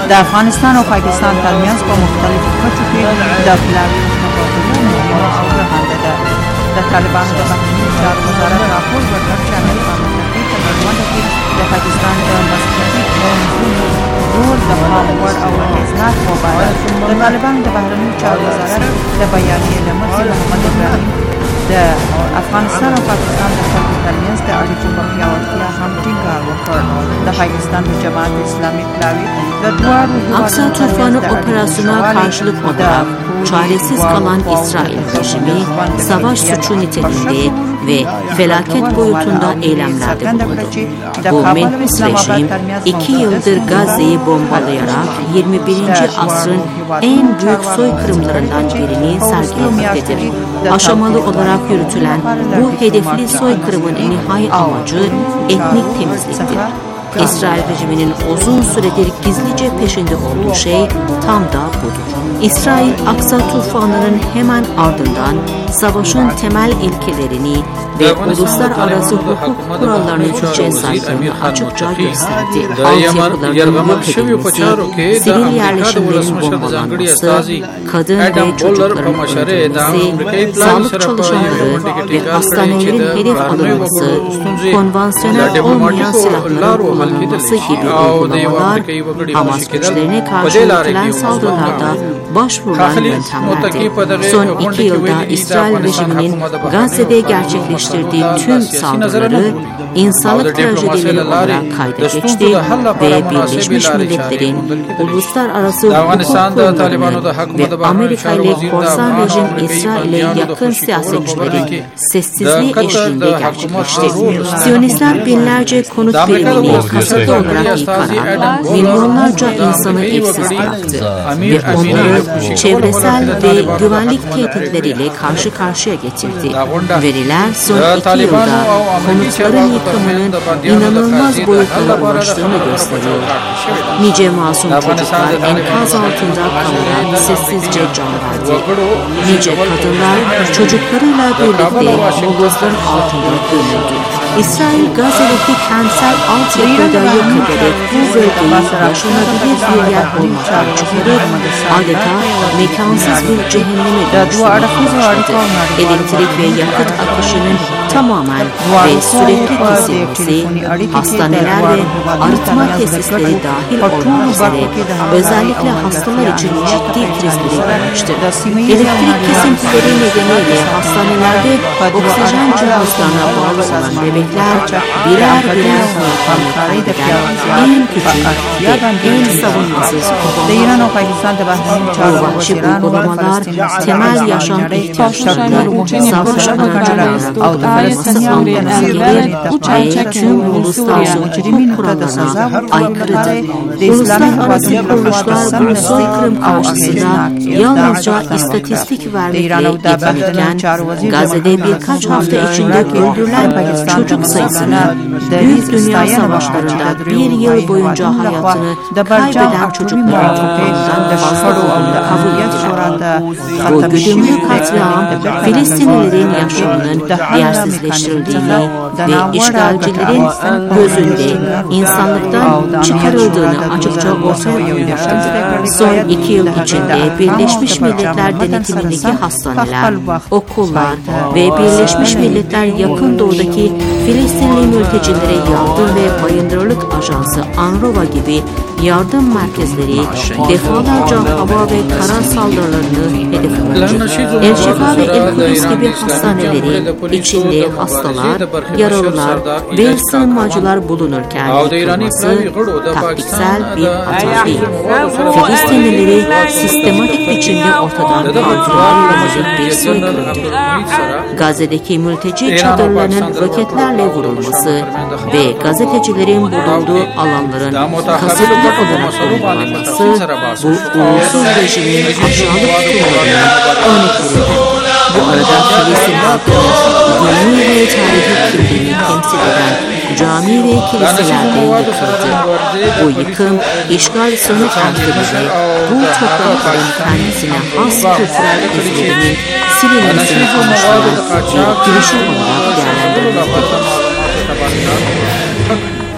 د افغانستان او پاکستان ترمنځ په مختلفو کچو کې د پلاوي تبادله مهمه او رغنده ده. د طالبانو د بهرنیو چارو وزارت راپور ورکړ چې امیر په منطقې په ګډوډه کې د پاکستان د مسلکي ښوونځیو رول د پام وړ او اغېزناک وباله. د طالبانو د بهرنیو چارو وزارت د بیانیې له مخې محمد ابراهیم د افغانستان او پاکستان د خلکو ترمنځ د اړیکو په پیاوړتیا هم ټینګار وکړ. د پاکistan ve Cemaat İslami Pilavi ve duvarı Aksa Tufanı operasyona karşılık olarak çaresiz kalan İsrail rejimi savaş suçu niteliğinde ve felaket boyutunda eylemlerde bulundu. Bu menhus rejim 2 yıldır Gazze'yi bombalayarak 21. asrın en büyük soykırımlarından birini sergilemektedir. Aşamalı olarak yürütülen bu hedefli soykırımın nihai amacı etnik temizliktir. İsrail rejiminin uzun süredir gizlice peşinde olduğu şey tam da budur. İsrail Aksa tufanının hemen ardından savaşın temel ilkelerini ve uluslararası hukuk kurallarını hiçe saydığını açıkça gösterdi. Altyapılarının yok edilmesi, sivil yerleşimlerin bombalanması, kadın ve çocukların öldürülmesi, sağlık çalışanları ve hastanelerin hedef alınması, konvansiyonel olmayan silahların kullanılması gibi uygulamalar Hamas güçlerine karşı yürütülen saldırılarda başvurulan yöntemlerdi. Son 2 yılda İsrail rejiminin Gazze'de gerçekleştirdiği tüm saldırıları insanlık trajedileri olarak kayda geçti ve Birleşmiş Milletler'in uluslararası hukuk kurumlarının ve Amerika ile korsan rejim İsrail'e yakın siyasetçilerin sessizliği eşliğinde gerçekleşti. Siyonistler binlerce konut birimini kasıtlı olarak yıkarak milyonlarca insanı evsiz bıraktı ve onları çevresel ve güvenlik tehditleriyle karşı karşıya getirdi. Veriler son 2 yılda konutların yıkımının inanılmaz boyutlara ulaştığını gösteriyor. Nice masum çocuklar enkaz altında kalarak sessizce can verdi. Nice kadınlar çocuklarıyla birlikte molozların altında gömüldü. İsrail Gazze'deki kentsel altyapıda yok ederek bu bölgeyi yaşanabilir bir yer olmaktan çıkarıp adeta mekansız bir cehenneme dönüştürmeye başladı. Elektrik ve yakıt akışının tamamen ve sürekli kesilmesi, hastaneler ve arıtma tesisleri dahil olmak üzere özellikle hastalar için ciddi krizlere girmiştir. Elektrik kesintileri nedeniyle hastanelerde oksijen cihazlarına bağlı olan bebekler birer birer hayatını kaybeden en küçük ve en savunmasız İran ve Pakistan'da bu vahşi uygulamalar temel yaşam ihtiyaçlarını savaş aracı olarak algılaması anlamına gelir ve tüm uluslararası hukuk kurallarına aykırıdır. Uluslararası kuruluşlar bu soykırım karşısında yalnızca istatistik vermekle yetinirken Gazze'de birkaç hafta içinde öldürülen çocuk sayısını büyük dünya savaşlarında 1 yıl boyunca hayatını kaybeden çocukların toplamından fazla olduğunu kabul ettiler. Bu güdümlü katliam Filistinlilerin yaşamının değersizleştirildiğini ve işgalcilerin gözünde insanlıktan çıkarıldığını açıkça ortaya koymuştur. Son 2 yıl içinde Birleşmiş Milletler denetimindeki hastaneler, okullar ve Birleşmiş Milletler Yakın Doğu'daki Filistinli mültecilere yardım ve bayındırlık ajansı UNRWA gibi yardım merkezleri defalarca hava ve kara saldırılarını hedef aldı. El Şifa ve El Kudüs gibi hastaneleri içinde hastalar, yaralılar ve sığınmacılar bulunurken yıkılması taktiksel bir hata değil. Filistinlileri sistematik biçimde ortadan kaldırılan bir soykırımdır. Gazze'deki mülteci çadırlarının roketlerle vurulması ve gazetecilerin bulunduğu alanların kasıtlı olarak bombalanması bu uğursuz rejimin aşağılık tutumlarının örnekleridir. Bu arada Filistin halkının dini ve tarihi kimliğini temsil eden cami ve kiliselerde yıkıldı. Bu yıkım, işgal sonu takibinde bu toprakların kendisine has kültürel izlerinin silinmesini amaçlayan bir girişim olarak değerlendirilmektedir.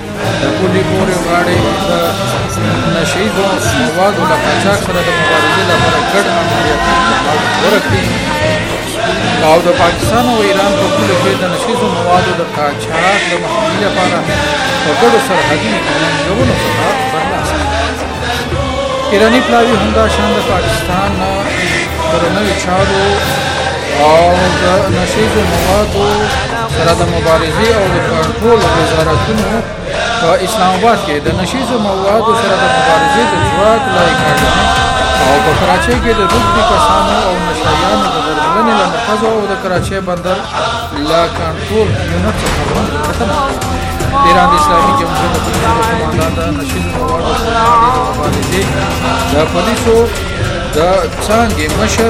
پولي پورې غاړې د نشیزو موادو له قاچاق سره د مبارزې لپاره ګډ عملیاتي اقدامات ورکړي او د پاکستان او ایران په پوله کې د نشیزو موادو د قاچاق د مخنیوي لپاره په ګډو سرحدي ننګونو څخه برخه ایرانی پلاوي همداشان د پاکستان کورنوي چارو او د نشیزو موادو سره د مبارزې او د کنټرول وزارتونو په اسلام آباد کې د نشیزو موادو سره د مبارزې د ځواک لایق او په کراچۍ کې د روزي کسانو او نشایانو د درملنې له مرکز او د کراچۍ بندر لا کنټرول یونټ څخه کتنه د ایران اسلامي جمهوریت د قوماندان د نشیزو موادو سره د مبارزې د پولیسو د څانګې مشر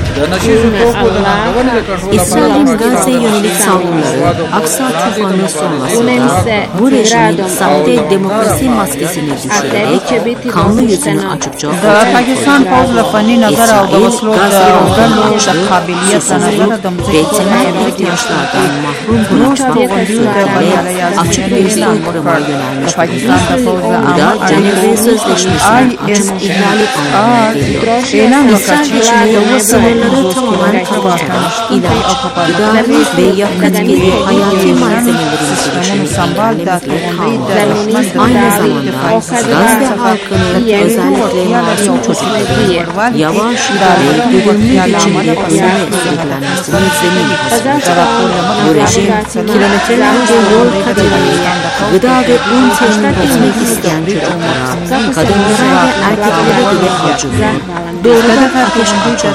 İsrail'in Gazze'ye yönelik saldırıları Aksa tufanı sonrasında bu rejimin sahte demokrasi maskesini düşürerek kanlı yüzünü açıkça Pakistan poz lafani nazar aldı vaslo da kabiliyet nazarı da temel ihtiyaçlardan mahrum bırakmalarıyla açık bir soykırıma yönelmiş bulunmaktadır. Bu da Cenevre Sözleşmesi'nin açık ihlali anlamına geliyor. İsrail rejimi sınırları tamamen kapatan ilaç, gıda ve yakıt gibi hayati malzemelerin girişini aynı zamanda Gazze halkının özellikle masum çocukları yavaş ve güvenli biçimde kısmına sürüklenmesinin zemini hazırladı. Bu rejim kilometrelerce yol kat ederek gıda ve un temin etmek isteyen çocuklara, kadınlara ve erkeklere bile harcıyor. Doğrudan ateş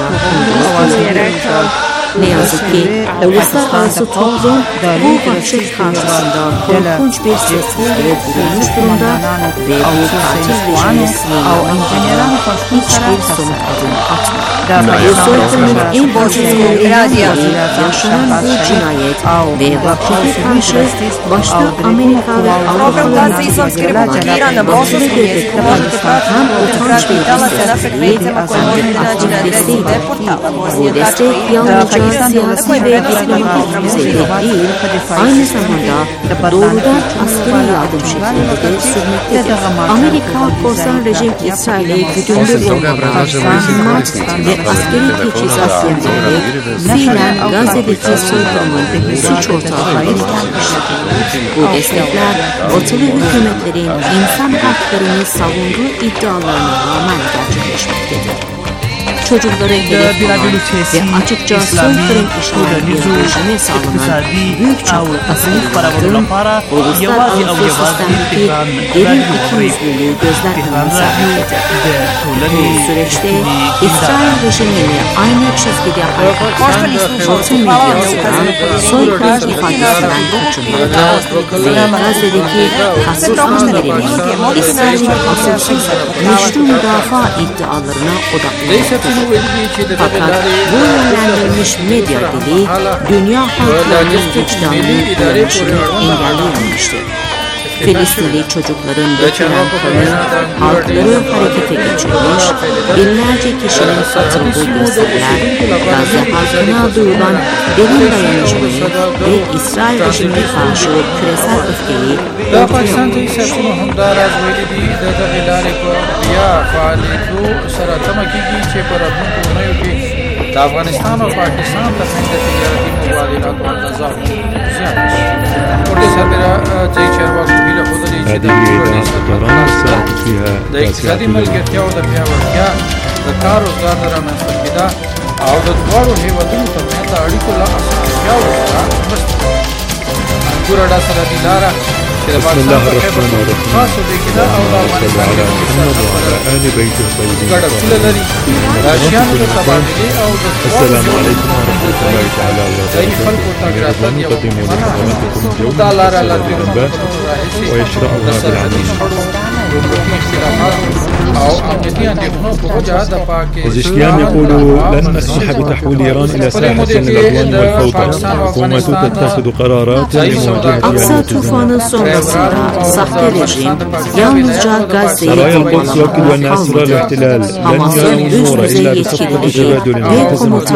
açarak ne yazık ki uluslararası toplum bu vahşet karşısında korkunç bir sessizliğe bürünmüş durumda ve bu katil rejime sınırlarına hiçbir somut adım atmıyor. Bu soykırımın en başarılı yaşanan bu cinayet ve vahşete karşı başta Amerika ve Avrupa'nın batılı devletleri hem utanç ve hissizliği hem de aktif desteğidir. Bu destek yalnızca siyasi ve diplomatik düzeyde değil, aynı zamanda doğrudan askeri yardım şeklinde de sürmektedir. Amerika, korsan rejim İsrail'e güdümlü bombalar, sığınma ve askeri teçhizat göndererek fiilen Gazze'deki soykırımın suç ortağı haline gelmiştir. Bu destekler, batılı hükümetlerin insan haklarını savunduğu iddialarına rağmen gerçekleşmektedir. Çocuklara hedef olan ve açıkça soykırım işaret bir rejime sağlanan büyük çaplı asıllıkların uluslararası sistemdeki derin ikiyüzlülüğü gözler önüne sermektedir. Bu süreçte İsrail rejimini aynı çizgide hareket eden Batı medyasından soykırım ifadesinden kaçınmakta ve Gazze'deki kasıtlı yerine İsrail'in asılsız meşru müdafaa iddialarına odaklanmaktadır. Fakat bu yönlendirilmiş medya dili dünya halklarının vicdanının uyanışını engelleyememiştir. Filistinli çocukların dökülen kanı halkları harekete geçirmiş, binlerce kişinin katıldığı gösteriler, Gazze halkına duyulan derin dayanışmayı ve İsrail rejimine karşı küresel öfkeyi ortaya koymuştur. افغانستان او پاکستان ترمنځ تجارتي مبادلات او تضاد زیات شي. ورته سربېره ځای چارواکو هیله ښودلې چې د اقتصادي ملګرتیا او د پیاوړتیا د کار روزګار د رامنځته کېدا او د دواړو هېوادونو ترمنځ د اړیکو له اسانتیاوو سره مرسته کوي. انګور اډه سرحدي لاره چې د پاکستان په خیبر خاصو دی کې ده او د افغانستان ګډه پوله لري. د اشیانو د تبادلې او د السلام علیکم ورحمة الله تعالی وبرکاته. دا لاره له تېرو ویشرحها بالعمل ګمرکي اختلافات او امنیتي اندېښنو په وجه د پزشکیان يقولوا لن نسمح بتحويل إيران إلى ساحة العدوان والفوضى. الحكومة تتخذ قرارات لمواجهة أقصى طوفان الصورة سخط رژیم yalnızca Gazze'yi سرايا القدس تؤكد أن أسرى الاحتلال لن يروا النور إلا بسقط تبادل منتظم في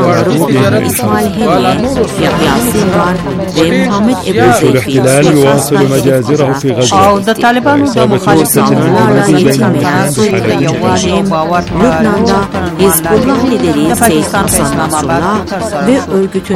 الاحتلال يواصل مجازره في غزة. او د طالبانو د مخالفینو Lübnan'da Hizbullah lideri Seyyid Hasan Nasrallah ve örgütün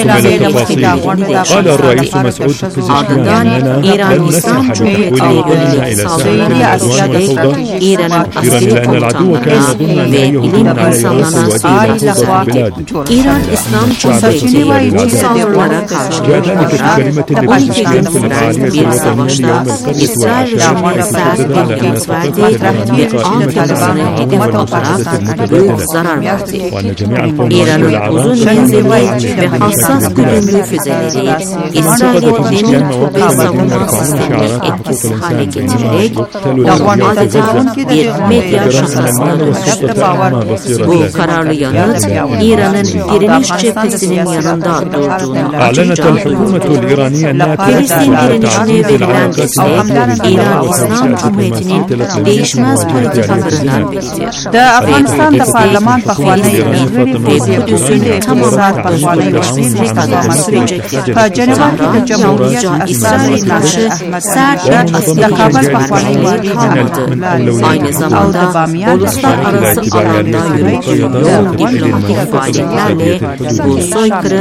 قال الرئيس مسعود ardından İran İslam Cumhuriyeti'ne yönelik saldırıları gerçekleştirerek İran'ın askeri komutanlarına ve ilim insanlarına suikast İran İslam Cumhuriyeti bu saldırılara karşı 12 gün süren bir savaşta İsrail rejimine sert bir yanıt verdi ve altyapısını hedef olarak büyük zarar verdi. İran'ın uzun menzilli ve hassas güdümlü füzeleri İsrail'in demir kubbe savunma sistemini etkisiz hale getirerek adeta bir medya şakasına dönüştü. Bu kararlı yanıt İran'ın direniş cephesinin yanında durduğunu açıkça Filistin direnişine verilen destek İran İslam Cumhuriyeti'nin değişmez politikalarından biridir. د افغانستان د پارلمان پخوانی ve Kudüs'ün tam olarak başlayışını kadar sürecektir. په جنیوا کې د جمهوریت İsrail'e karşı sert bir askeri vermeleri kalmadı. Aynı zamanda uluslararası alanda yürüttüğü yoğun diplomatik faaliyetlerle bu soykırım